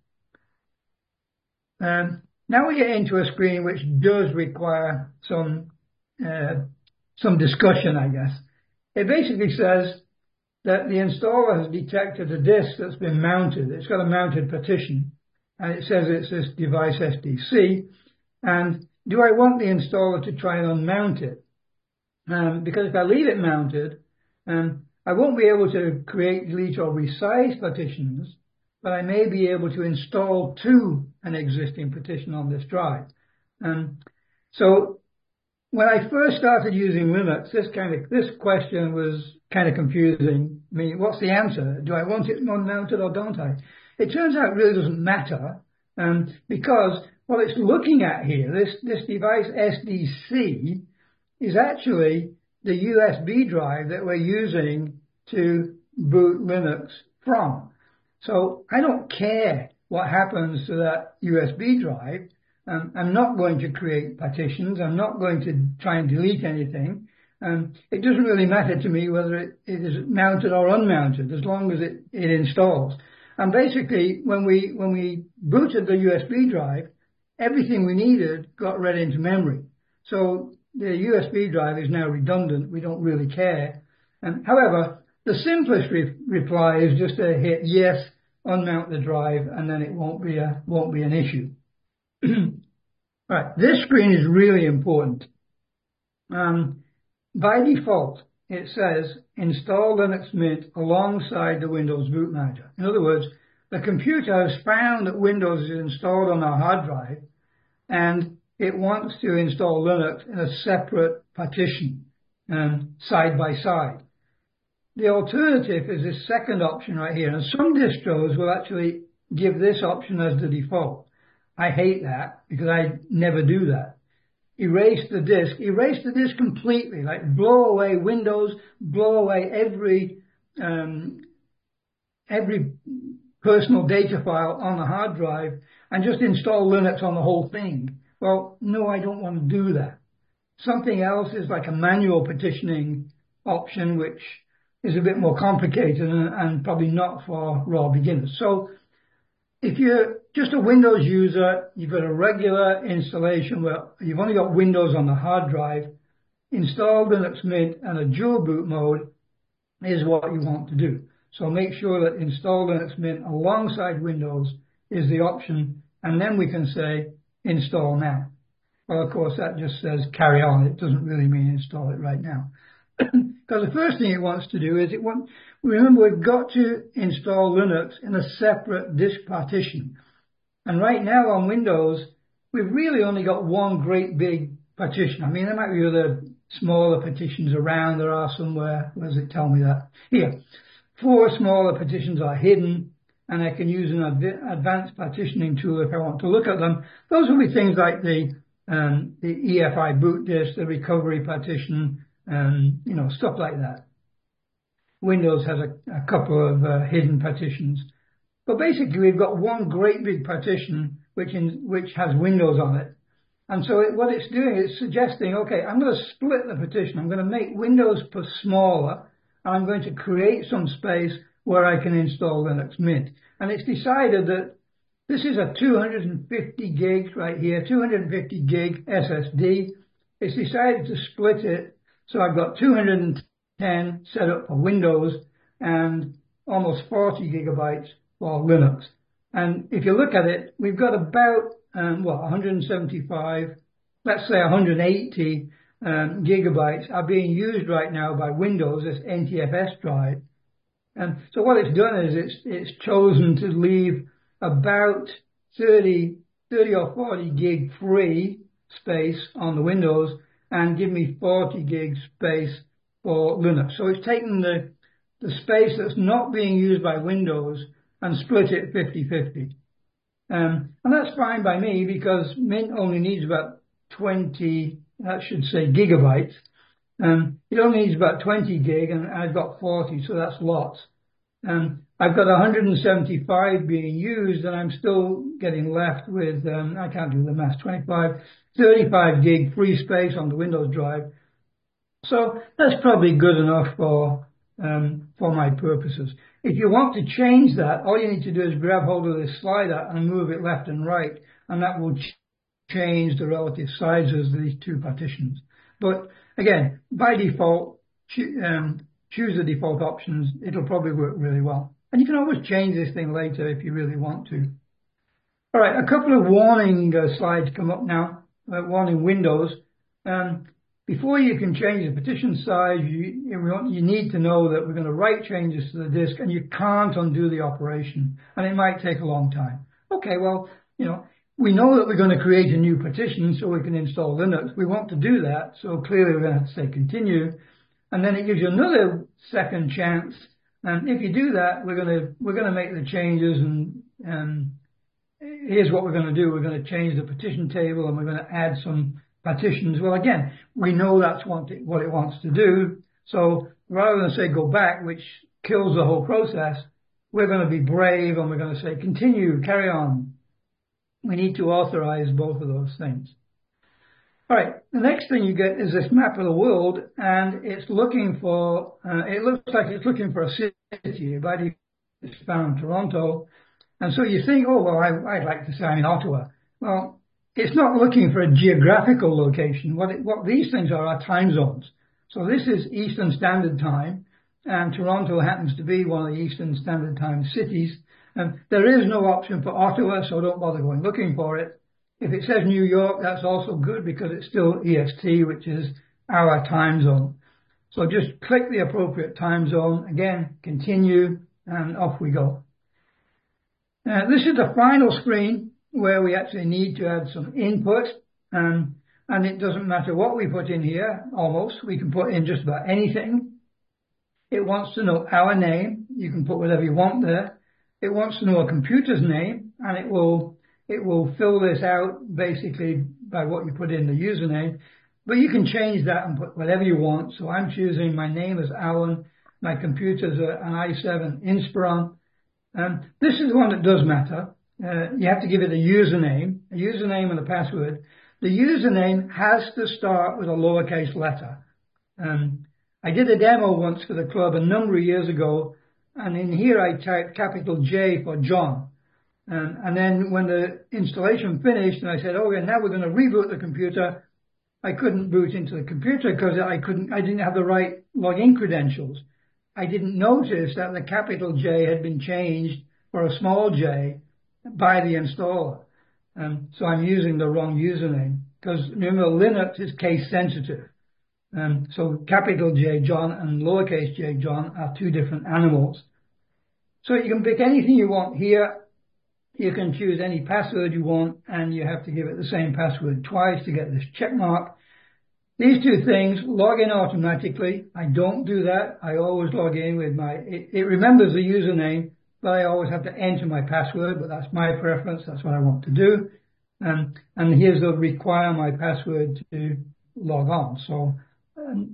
Um, Now we get into a screen which does require some uh, some discussion, I guess. It basically says that the installer has detected a disk that's been mounted. It's got a mounted partition, and it says it's this device S D C. And do I want the installer to try and unmount it? Um, because if I leave it mounted, um, I won't be able to create, delete, or resize partitions, but I may be able to install to an existing partition on this drive. Um, so when I first started using Linux, this kind of this question was kind of confusing. I mean, what's the answer? Do I want it non-mounted or don't I? It turns out it really doesn't matter, um, because what it's looking at here, this this device S D C, is actually the U S B drive that we're using to boot Linux from. So I don't care what happens to that U S B drive. Um, I'm not going to create partitions. I'm not going to try and delete anything. Um, it doesn't really matter to me whether it, it is mounted or unmounted, as long as it, it installs. And basically, when we, when we booted the U S B drive, everything we needed got read into memory. So the U S B drive is now redundant. We don't really care. And however, the simplest re reply is just to hit yes, unmount the drive, and then it won't be a, won't be an issue. Right. This screen is really important. Um, by default, it says install Linux Mint alongside the Windows Boot Manager. In other words, the computer has found that Windows is installed on our hard drive, and it wants to install Linux in a separate partition, um, side by side. The alternative is this second option right here, and some distros will actually give this option as the default. I hate that because I never do that. Erase the disk, erase the disk completely, like blow away Windows, blow away every um, every personal data file on the hard drive, and just install Linux on the whole thing. Well, no, I don't want to do that. Something else is like a manual partitioning option, which is a bit more complicated and, and probably not for raw beginners. So if you're just a Windows user, you've got a regular installation where you've only got Windows on the hard drive, install Linux Mint and a dual boot mode is what you want to do. So make sure that install Linux Mint alongside Windows is the option, and then we can say install now. Well, of course, that just says carry on. It doesn't really mean install it right now. Because the first thing it wants to do is it wants, remember, we've got to install Linux in a separate disk partition. And right now on Windows, we've really only got one great big partition. I mean, there might be other smaller partitions around. There are somewhere. Where does it tell me that? Here. Four smaller partitions are hidden, and I can use an adv advanced partitioning tool if I want to look at them. Those will be things like the, um, the E F I boot disk, the recovery partition, and, you know, stuff like that. Windows has a, a couple of uh, hidden partitions. But basically, we've got one great big partition which, in, which has Windows on it. And so it, what it's doing is suggesting, okay, I'm going to split the partition. I'm going to make Windows smaller, and I'm going to create some space where I can install Linux Mint. And it's decided that this is a two hundred fifty gig right here, two hundred fifty gig S S D. It's decided to split it. So I've got two hundred ten set up for Windows and almost forty gigabytes for Linux. And if you look at it, we've got about, um, what, one hundred seventy-five, let's say one hundred eighty um, gigabytes are being used right now by Windows as N T F S drive. And so what it's done is it's, it's chosen to leave about thirty, thirty or forty gig free space on the Windows and give me forty gig space for Linux. So it's taken the, the space that's not being used by Windows and split it fifty fifty. Um, and that's fine by me because Mint only needs about twenty, that should say gigabytes. Um, it only needs about twenty gig, and I've got forty, so that's lots. Um, I've got one hundred seventy-five being used, and I'm still getting left with, um, I can't do the math, twenty-five, thirty-five gig free space on the Windows drive. So that's probably good enough for, um, for my purposes. If you want to change that, all you need to do is grab hold of this slider and move it left and right, and that will ch change the relative sizes of these two partitions. But again, by default, cho um, choose the default options. It'll probably work really well. And you can always change this thing later if you really want to. All right, a couple of warning uh, slides come up now, uh, warning windows. Um, before you can change the partition size, you, you need to know that we're going to write changes to the disk, and you can't undo the operation, and it might take a long time. Okay, well, you know, we know that we're going to create a new partition so we can install Linux. We want to do that, so clearly we're going to have to say continue. And then it gives you another second chance. And if you do that, we're going to we're going to make the changes. And, and here's what we're going to do: we're going to change the partition table, and we're going to add some partitions. Well, again, we know that's what it, what it wants to do. So rather than say go back, which kills the whole process, we're going to be brave, and we're going to say continue, carry on. We need to authorize both of those things. All right, the next thing you get is this map of the world, and it's looking for, uh, it looks like it's looking for a city. By it's found Toronto. And so you think, oh, well, I, I'd like to say I'm in Ottawa. Well, it's not looking for a geographical location. What, it, what these things are are time zones. So this is Eastern Standard Time, and Toronto happens to be one of the Eastern Standard Time cities. And there is no option for Ottawa, so don't bother going looking for it. If it says New York, that's also good because it's still E S T, which is our time zone. So just click the appropriate time zone. Again, continue, and off we go. Uh, this is the final screen where we actually need to add some input. Um, and it doesn't matter what we put in here, almost. We can put in just about anything. It wants to know our name. You can put whatever you want there. It wants to know a computer's name, and it will it will fill this out basically by what you put in the username. But you can change that and put whatever you want. So I'm choosing my name as Alan. My computer's an i seven Inspiron. Um, this is the one that does matter. Uh, you have to give it a username, a username and a password. The username has to start with a lowercase letter. Um, I did a demo once for the club a number of years ago, and in here I typed capital J for John. Um, and then when the installation finished and I said, oh yeah, now we're going to reboot the computer, I couldn't boot into the computer because I couldn't, I didn't have the right login credentials. I didn't notice that the capital J had been changed for a small j by the installer. Um, so I'm using the wrong username because remember Linux is case sensitive. Um, so capital J John and lowercase j John are two different animals. So you can pick anything you want here. You can choose any password you want, and you have to give it the same password twice to get this check mark. These two things log in automatically. I don't do that. I always log in with my, it, it remembers the username, but I always have to enter my password, but that's my preference. That's what I want to do. Um, and here's the require my password to log on. So um,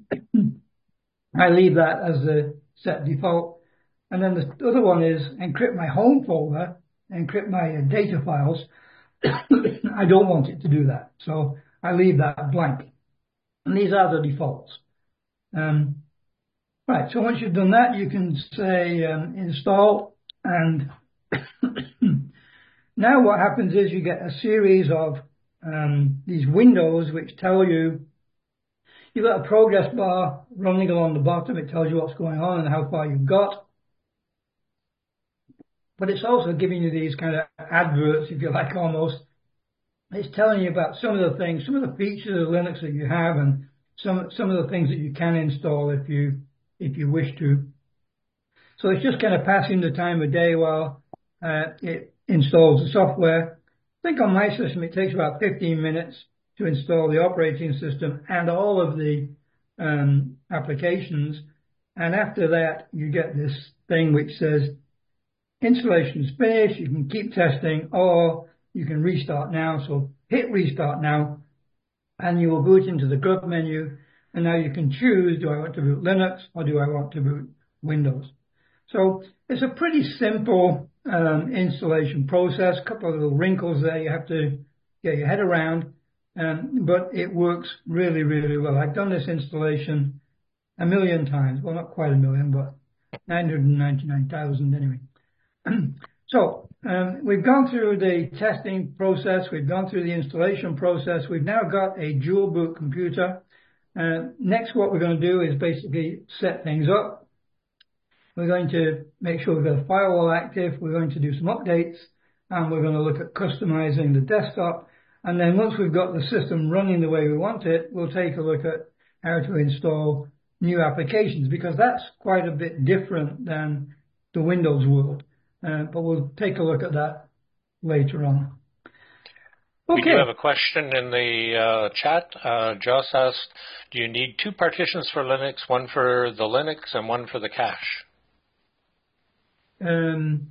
I leave that as the set default. And then the other one is encrypt my home folder, encrypt my data files. I don't want it to do that. So I leave that blank. And these are the defaults. Um, right, so once you've done that, you can say um, install, and now what happens is you get a series of um, these windows which tell you, you've got a progress bar running along the bottom. It tells you what's going on and how far you've got. But it's also giving you these kind of adverts, if you like, almost. It's telling you about some of the things, some of the features of Linux that you have, and some some of the things that you can install if you if you wish to. So it's just kind of passing the time of day while uh, it installs the software. I think on my system it takes about fifteen minutes to install the operating system and all of the um, applications. And after that, you get this thing which says installation is finished. You can keep testing, or you can restart now. So hit restart now, and you will boot into the grub menu. And now you can choose, do I want to boot Linux or do I want to boot Windows? So it's a pretty simple um, installation process. A couple of little wrinkles there you have to get your head around, um, but it works really, really well. I've done this installation a million times. Well, not quite a million, but nine hundred ninety-nine thousand anyway. So um, we've gone through the testing process. We've gone through the installation process. We've now got a dual boot computer. Uh, next, what we're going to do is basically set things up. We're going to make sure we've got a firewall active. We're going to do some updates, and we're going to look at customizing the desktop. And then once we've got the system running the way we want it, we'll take a look at how to install new applications, because that's quite a bit different than the Windows world. Uh, but we'll take a look at that later on. Okay. We do have a question in the uh, chat. Uh, Joss asked, do you need two partitions for Linux, one for the Linux and one for the cache? Um,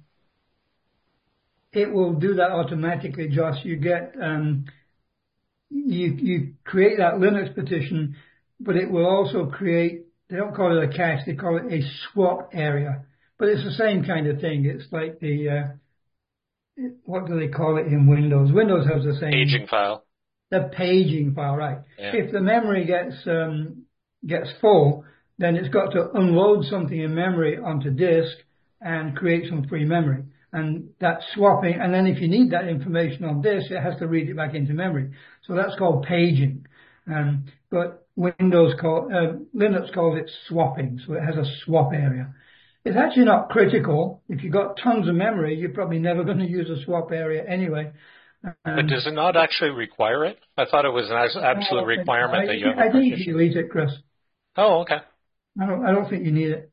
it will do that automatically, Joss. You get, um, you, you create that Linux partition, but it will also create, they don't call it a cache, they call it a swap area. But it's the same kind of thing. It's like the, uh, what do they call it in Windows? Windows has the same. Paging file. The paging file, right. Yeah. If the memory gets, um, gets full, then it's got to unload something in memory onto disk, and create some free memory. And that's swapping. And then if you need that information on disk, it has to read it back into memory. So that's called paging. Um, but Windows call, uh, Linux calls it swapping. So it has a swap area. It's actually not critical. If you've got tons of memory, you're probably never going to use a swap area anyway. Um, but does it not actually require it? I thought it was an absolute requirement I, that you have a I think partition. you delete it, Chris. Oh, okay. I don't, I don't think you need it.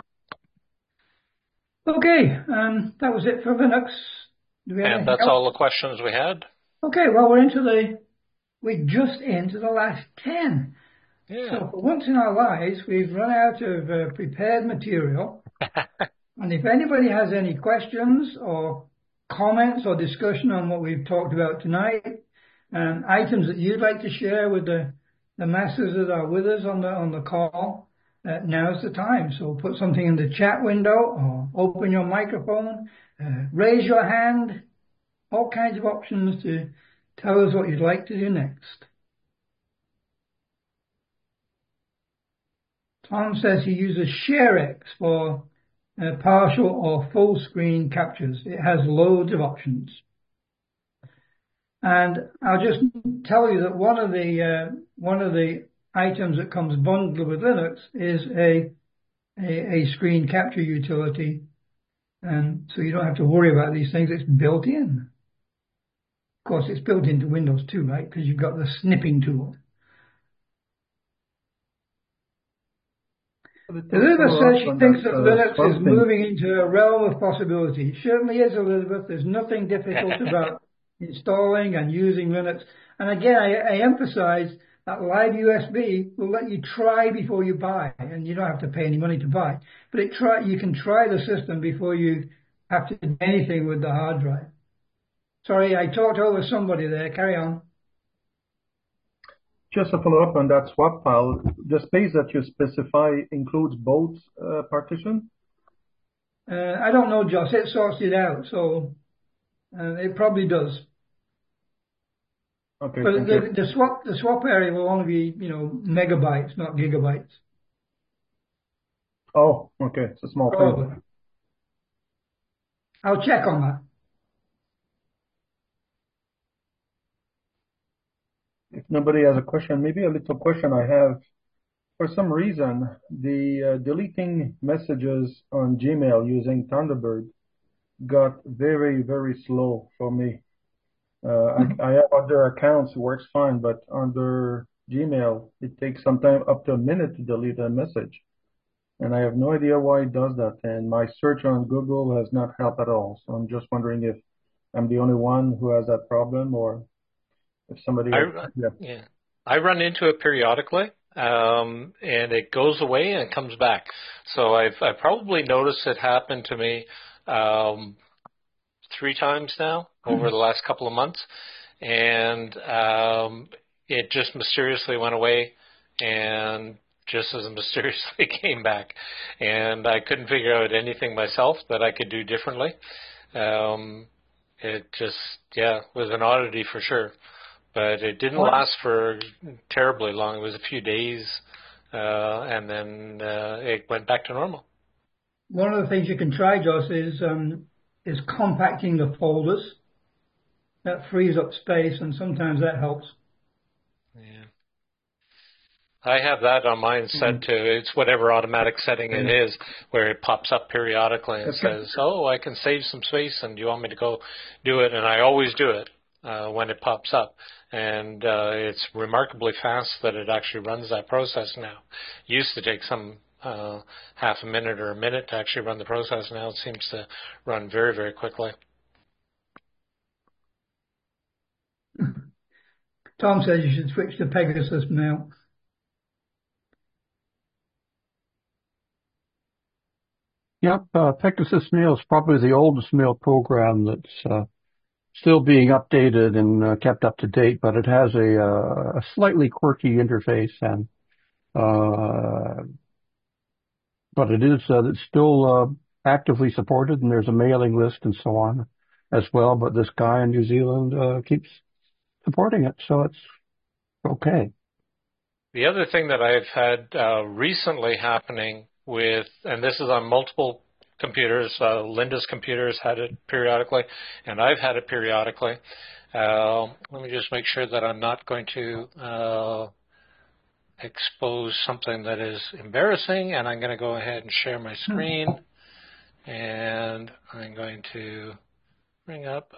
Okay, um, that was it for Linux. Do we have And that's else? all the questions we had? Okay, well, we're into the, we're just into the last ten. Yeah. So for once in our lives, we've run out of uh, prepared material. And if anybody has any questions or comments or discussion on what we've talked about tonight, um, items that you'd like to share with the, the masters that are with us on the on the call, uh, now's the time. So put something in the chat window or open your microphone, uh, raise your hand, all kinds of options to tell us what you'd like to do next. Tom says he uses ShareX for uh, partial or full screen captures. It has loads of options. And I'll just tell you that one of the uh, one of the items that comes bundled with Linux is a a, a screen capture utility, and so you don't have to worry about these things. It's built in. Of course, it's built into Windows too, right? Because you've got the snipping tool. Elizabeth says she thinks that Linux is moving into a realm of possibility. It certainly is, Elizabeth. There's nothing difficult about installing and using Linux. And again, I, I emphasize that Live U S B will let you try before you buy, and you don't have to pay any money to buy. But it try you can try the system before you have to do anything with the hard drive. Sorry, I talked over somebody there. Carry on. Just a follow-up on that swap file. The space that you specify includes both uh, partition? Uh, I don't know, Josh. It sorts it out, so uh, it probably does. Okay. But the, the swap the swap area will only be, you know, megabytes, not gigabytes. Oh, okay. It's a small Probably. thing. I'll check on that. If nobody has a question, maybe a little question I have. For some reason, the uh, deleting messages on Gmail using Thunderbird got very, very slow for me. Uh, I, I have other accounts, it works fine, but under Gmail, it takes sometimes up to a minute to delete a message. And I have no idea why it does that. And my search on Google has not helped at all. So I'm just wondering if I'm the only one who has that problem, or if somebody I, else. Yeah. yeah. I run into it periodically, um, and it goes away and it comes back. So I've, I've probably noticed it happen to me um, three times now over the last couple of months, and um, it just mysteriously went away and just as mysteriously came back. And I couldn't figure out anything myself that I could do differently. Um, it just, yeah, was an oddity for sure. But it didn't last for terribly long. It was a few days, uh, and then uh, it went back to normal. One of the things you can try, Joss, is um, is compacting the folders. That frees up space, and sometimes that helps. Yeah. I have that on mine set to, it's whatever automatic setting it is, where it pops up periodically and says, oh, I can save some space, and do you want me to go do it? And I always do it uh, when it pops up. And uh, it's remarkably fast that it actually runs that process now. It used to take some uh, half a minute or a minute to actually run the process. Now it seems to run very, very quickly. Tom says you should switch to Pegasus now. Yep, uh, Pegasus Mail is probably the oldest mail program that's uh, still being updated and uh, kept up to date, but it has a, uh, a slightly quirky interface, and uh, but it is uh, it's still uh, actively supported, and there's a mailing list and so on as well. But this guy in New Zealand uh, keeps supporting it, so it's okay. The other thing that I've had uh, recently happening with, and this is on multiple computers. Uh, Linda's computers had it periodically, and I've had it periodically. Uh, let me just make sure that I'm not going to uh, expose something that is embarrassing, and I'm going to go ahead and share my screen, and I'm going to bring up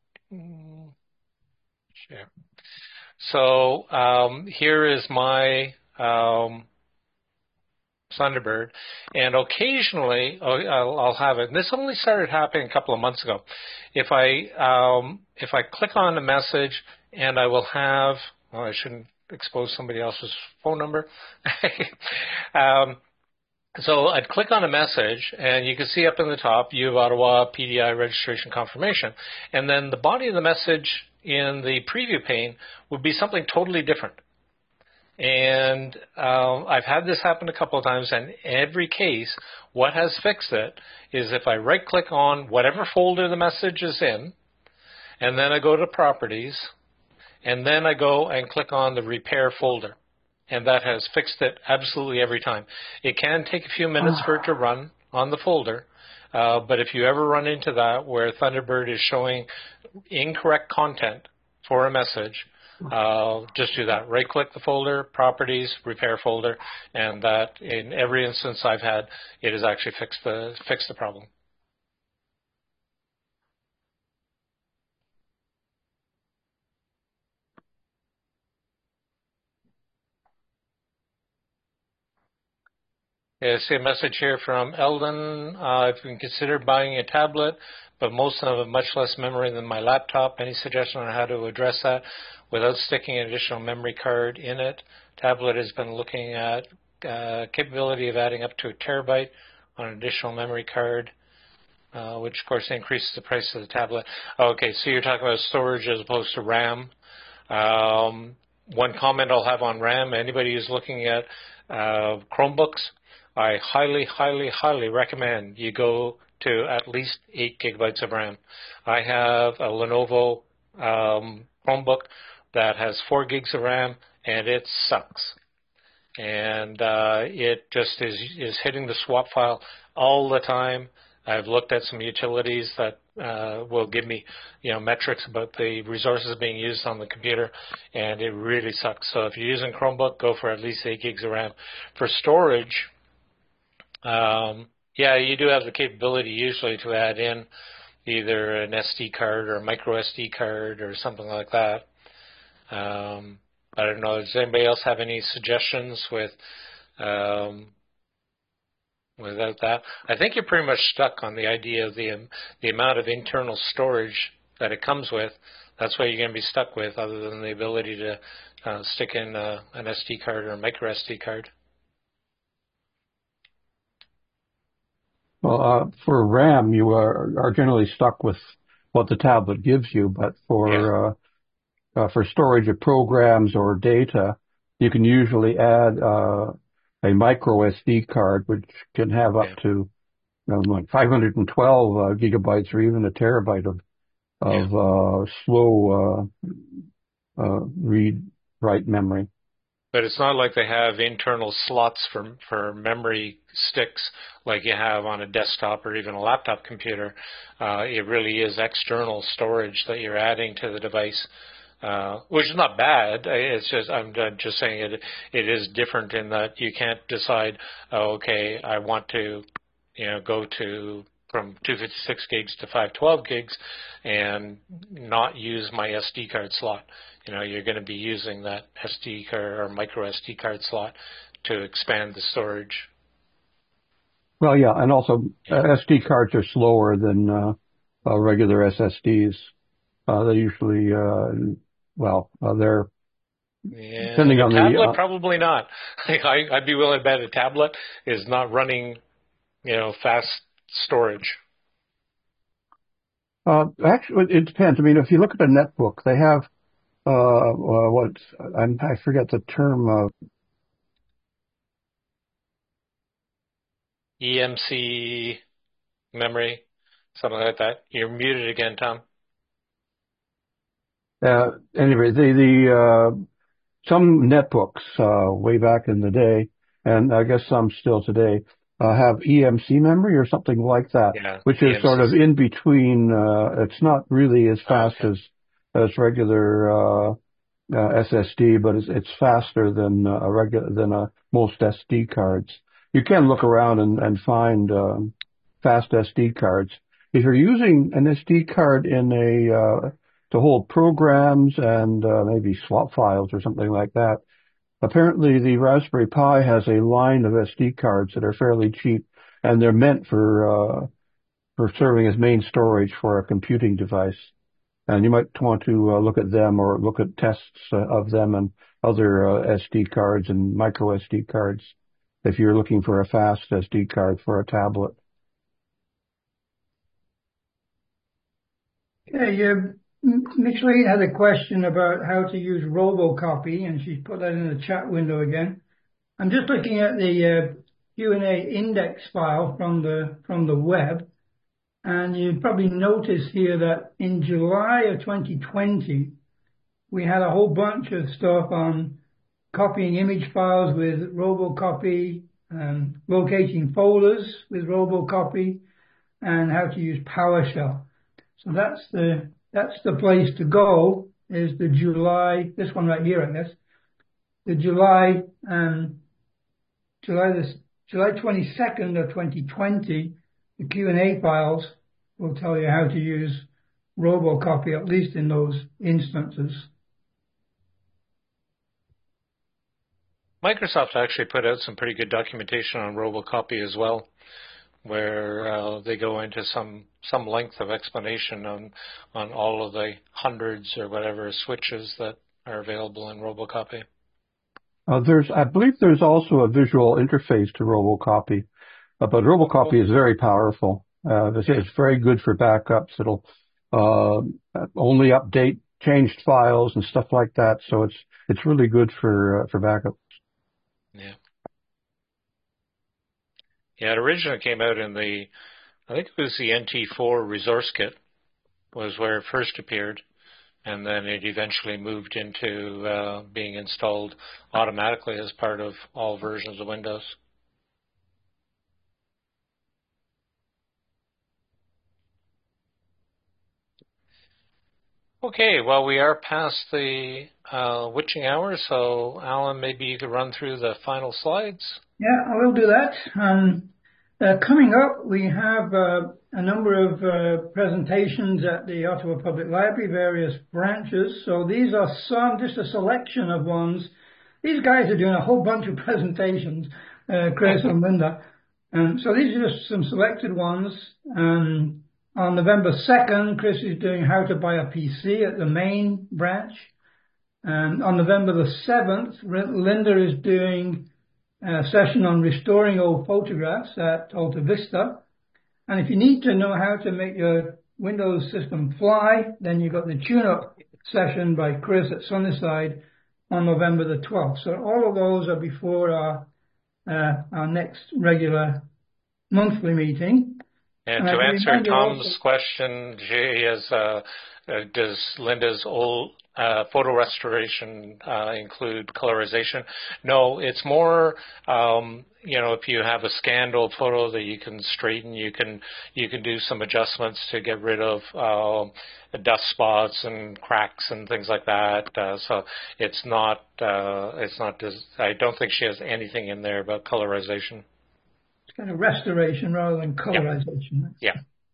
share. So um, here is my um, Thunderbird, and occasionally oh, I'll, I'll have it. And this only started happening a couple of months ago. If I um, if I click on a message, and I will have, well, I shouldn't expose somebody else's phone number. um, so I'd click on a message, and you can see up in the top, U of Ottawa P D I registration confirmation, and then the body of the message in the preview pane would be something totally different. And uh, I've had this happen a couple of times, and every case, what has fixed it is if I right-click on whatever folder the message is in, and then I go to Properties, and then I go and click on the Repair folder, and that has fixed it absolutely every time. It can take a few minutes for it to run on the folder, uh, but if you ever run into that where Thunderbird is showing incorrect content for a message, Uh, just do that. Right-click the folder, Properties, Repair folder, and that in every instance I've had, it has actually fixed the fixed the problem. I see a message here from Eldon. Uh, I've been considered buying a tablet, but most of them have much less memory than my laptop. Any suggestion on how to address that without sticking an additional memory card in it? Tablet has been looking at uh, capability of adding up to a terabyte on an additional memory card, uh, which of course increases the price of the tablet. Okay, so you're talking about storage as opposed to RAM. Um, one comment I'll have on RAM, anybody who's looking at uh, Chromebooks, I highly, highly, highly recommend you go to at least eight gigabytes of RAM. I have a Lenovo um, Chromebook that has four gigs of RAM, and it sucks. And uh, it just is, is hitting the swap file all the time. I've looked at some utilities that uh, will give me, you know, metrics about the resources being used on the computer, and it really sucks. So if you're using Chromebook, go for at least eight gigs of RAM. For storage, Um, yeah, you do have the capability usually to add in either an S D card or a micro S D card or something like that. Um, I don't know. Does anybody else have any suggestions with um, without that? I think you're pretty much stuck on the idea of the the amount of internal storage that it comes with. That's what you're going to be stuck with, other than the ability to uh, stick in uh, an S D card or a micro S D card. Well, uh, for RAM, you are, are generally stuck with what the tablet gives you, but for Yeah. uh, uh, for storage of programs or data, you can usually add uh, a micro S D card, which can have up Yeah. to you know, like five hundred twelve uh, gigabytes or even a terabyte of of Yeah. uh, slow uh, uh, read write memory. But it's not like they have internal slots for for memory sticks like you have on a desktop or even a laptop computer. Uh, it really is external storage that you're adding to the device, uh, which is not bad. It's just I'm just saying it it is different in that you can't decide, oh, okay, I want to, you know, go to from two fifty-six gigs to five twelve gigs and not use my S D card slot. You know, you're going to be using that S D card or micro S D card slot to expand the storage. Well, yeah, and also uh, S D cards are slower than uh, uh, regular S S Ds. Uh, they usually, uh, well, uh, they're Yeah, depending the on tablet, the. Uh, probably not. I, I'd be willing to bet a tablet is not running, you know, fast storage. uh, actually, it depends. I mean, if you look at a netbook, they have uh, uh what I'm, I forget the term. Uh, E M C memory, something like that. You're muted again, Tom. uh, anyway, the the uh, some netbooks uh, way back in the day, and I guess some still today, uh, have E M C memory or something like that, Yeah, which E is M C. sort of in between. Uh, it's not really as fast Oh, okay. as as regular uh, uh, S S D, but it's, it's faster than uh, a regular than uh, most S D cards. You can look around and, and find um, fast S D cards. If you're using an S D card in a uh, to hold programs and uh, maybe swap files or something like that, apparently the Raspberry Pi has a line of S D cards that are fairly cheap, and they're meant for uh, for serving as main storage for a computing device. And you might want to uh, look at them or look at tests uh, of them and other uh, S D cards and micro S D cards if you're looking for a fast S D card for a tablet. Okay, yeah, Micheline had a question about how to use Robocopy, and she's put that in the chat window again. I'm just looking at the uh, Q and A index file from the from the web, and you probably notice here that in July of twenty twenty, we had a whole bunch of stuff on copying image files with Robocopy, um, locating folders with Robocopy, and how to use PowerShell. So that's the that's the place to go. Is the July this one right here, I guess. The July um, July this July twenty-second of twenty twenty. The Q and A files will tell you how to use Robocopy, at least in those instances. Microsoft actually put out some pretty good documentation on Robocopy as well, where uh, they go into some some length of explanation on on all of the hundreds or whatever switches that are available in Robocopy. Uh, there's, I believe, there's also a visual interface to Robocopy, uh, but Robocopy is very powerful. Uh, it's, it's very good for backups. It'll uh, only update changed files and stuff like that. So it's it's really good for uh, for backups. Yeah. Yeah, it originally came out in the, I think it was the N T four Resource Kit was where it first appeared, and then it eventually moved into uh, being installed automatically as part of all versions of Windows. Okay, well, we are past the uh, witching hour, so Alan, maybe you could run through the final slides. Yeah, I will do that. Um, uh, coming up, we have uh, a number of uh, presentations at the Ottawa Public Library, various branches. So these are some, just a selection of ones. These guys are doing a whole bunch of presentations, uh, Chris and Linda. And so these are just some selected ones. Um, on November second, Chris is doing how to buy a P C at the main branch. And on November the seventh, Linda is doing a session on restoring old photographs at Alta Vista. And if you need to know how to make your Windows system fly, then you've got the tune-up session by Chris at Sunnyside on November the twelfth. So all of those are before our, uh, our next regular monthly meeting. And to answer Tom's also question, Jay, is uh, uh, does Linda's old uh, photo restoration uh, include colorization? No, it's more, um, you know, if you have a scanned old photo that you can straighten, you can you can do some adjustments to get rid of uh, dust spots and cracks and things like that. Uh, so it's not uh, it's not. Dis- I don't think she has anything in there about colorization. It's kind of restoration rather than colorization. Yeah.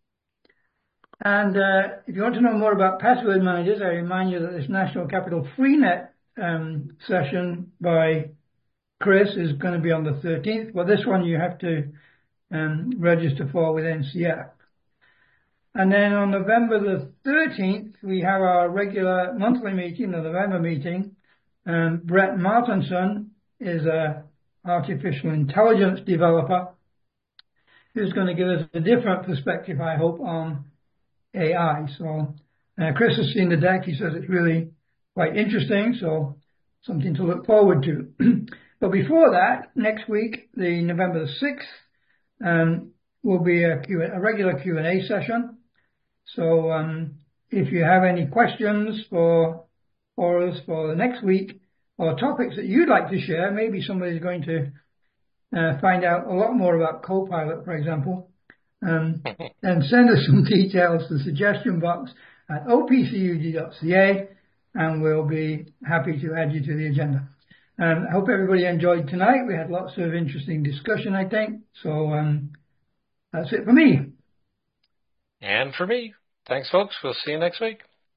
And uh, if you want to know more about password managers, I remind you that this National Capital Freenet um, session by Chris is going to be on the thirteenth. Well, this one you have to um, register for with N C F. And then on November the thirteenth, we have our regular monthly meeting, the November meeting. Um, Brett Martinson is a artificial intelligence developer who's going to give us a different perspective, I hope, on A I. So uh, Chris has seen the deck. He says it's really quite interesting, so something to look forward to. But before that, next week, the November the sixth, um, will be a, Q- a regular Q and A session. So um, if you have any questions for, for us for the next week, or topics that you'd like to share, maybe somebody's going to uh, find out a lot more about Copilot, for example, um, and send us some details to the suggestion box at o p c u g dot c a, and we'll be happy to add you to the agenda. Um, I hope everybody enjoyed tonight. We had lots of interesting discussion, I think. So um, that's it for me. And for me. Thanks, folks. We'll see you next week.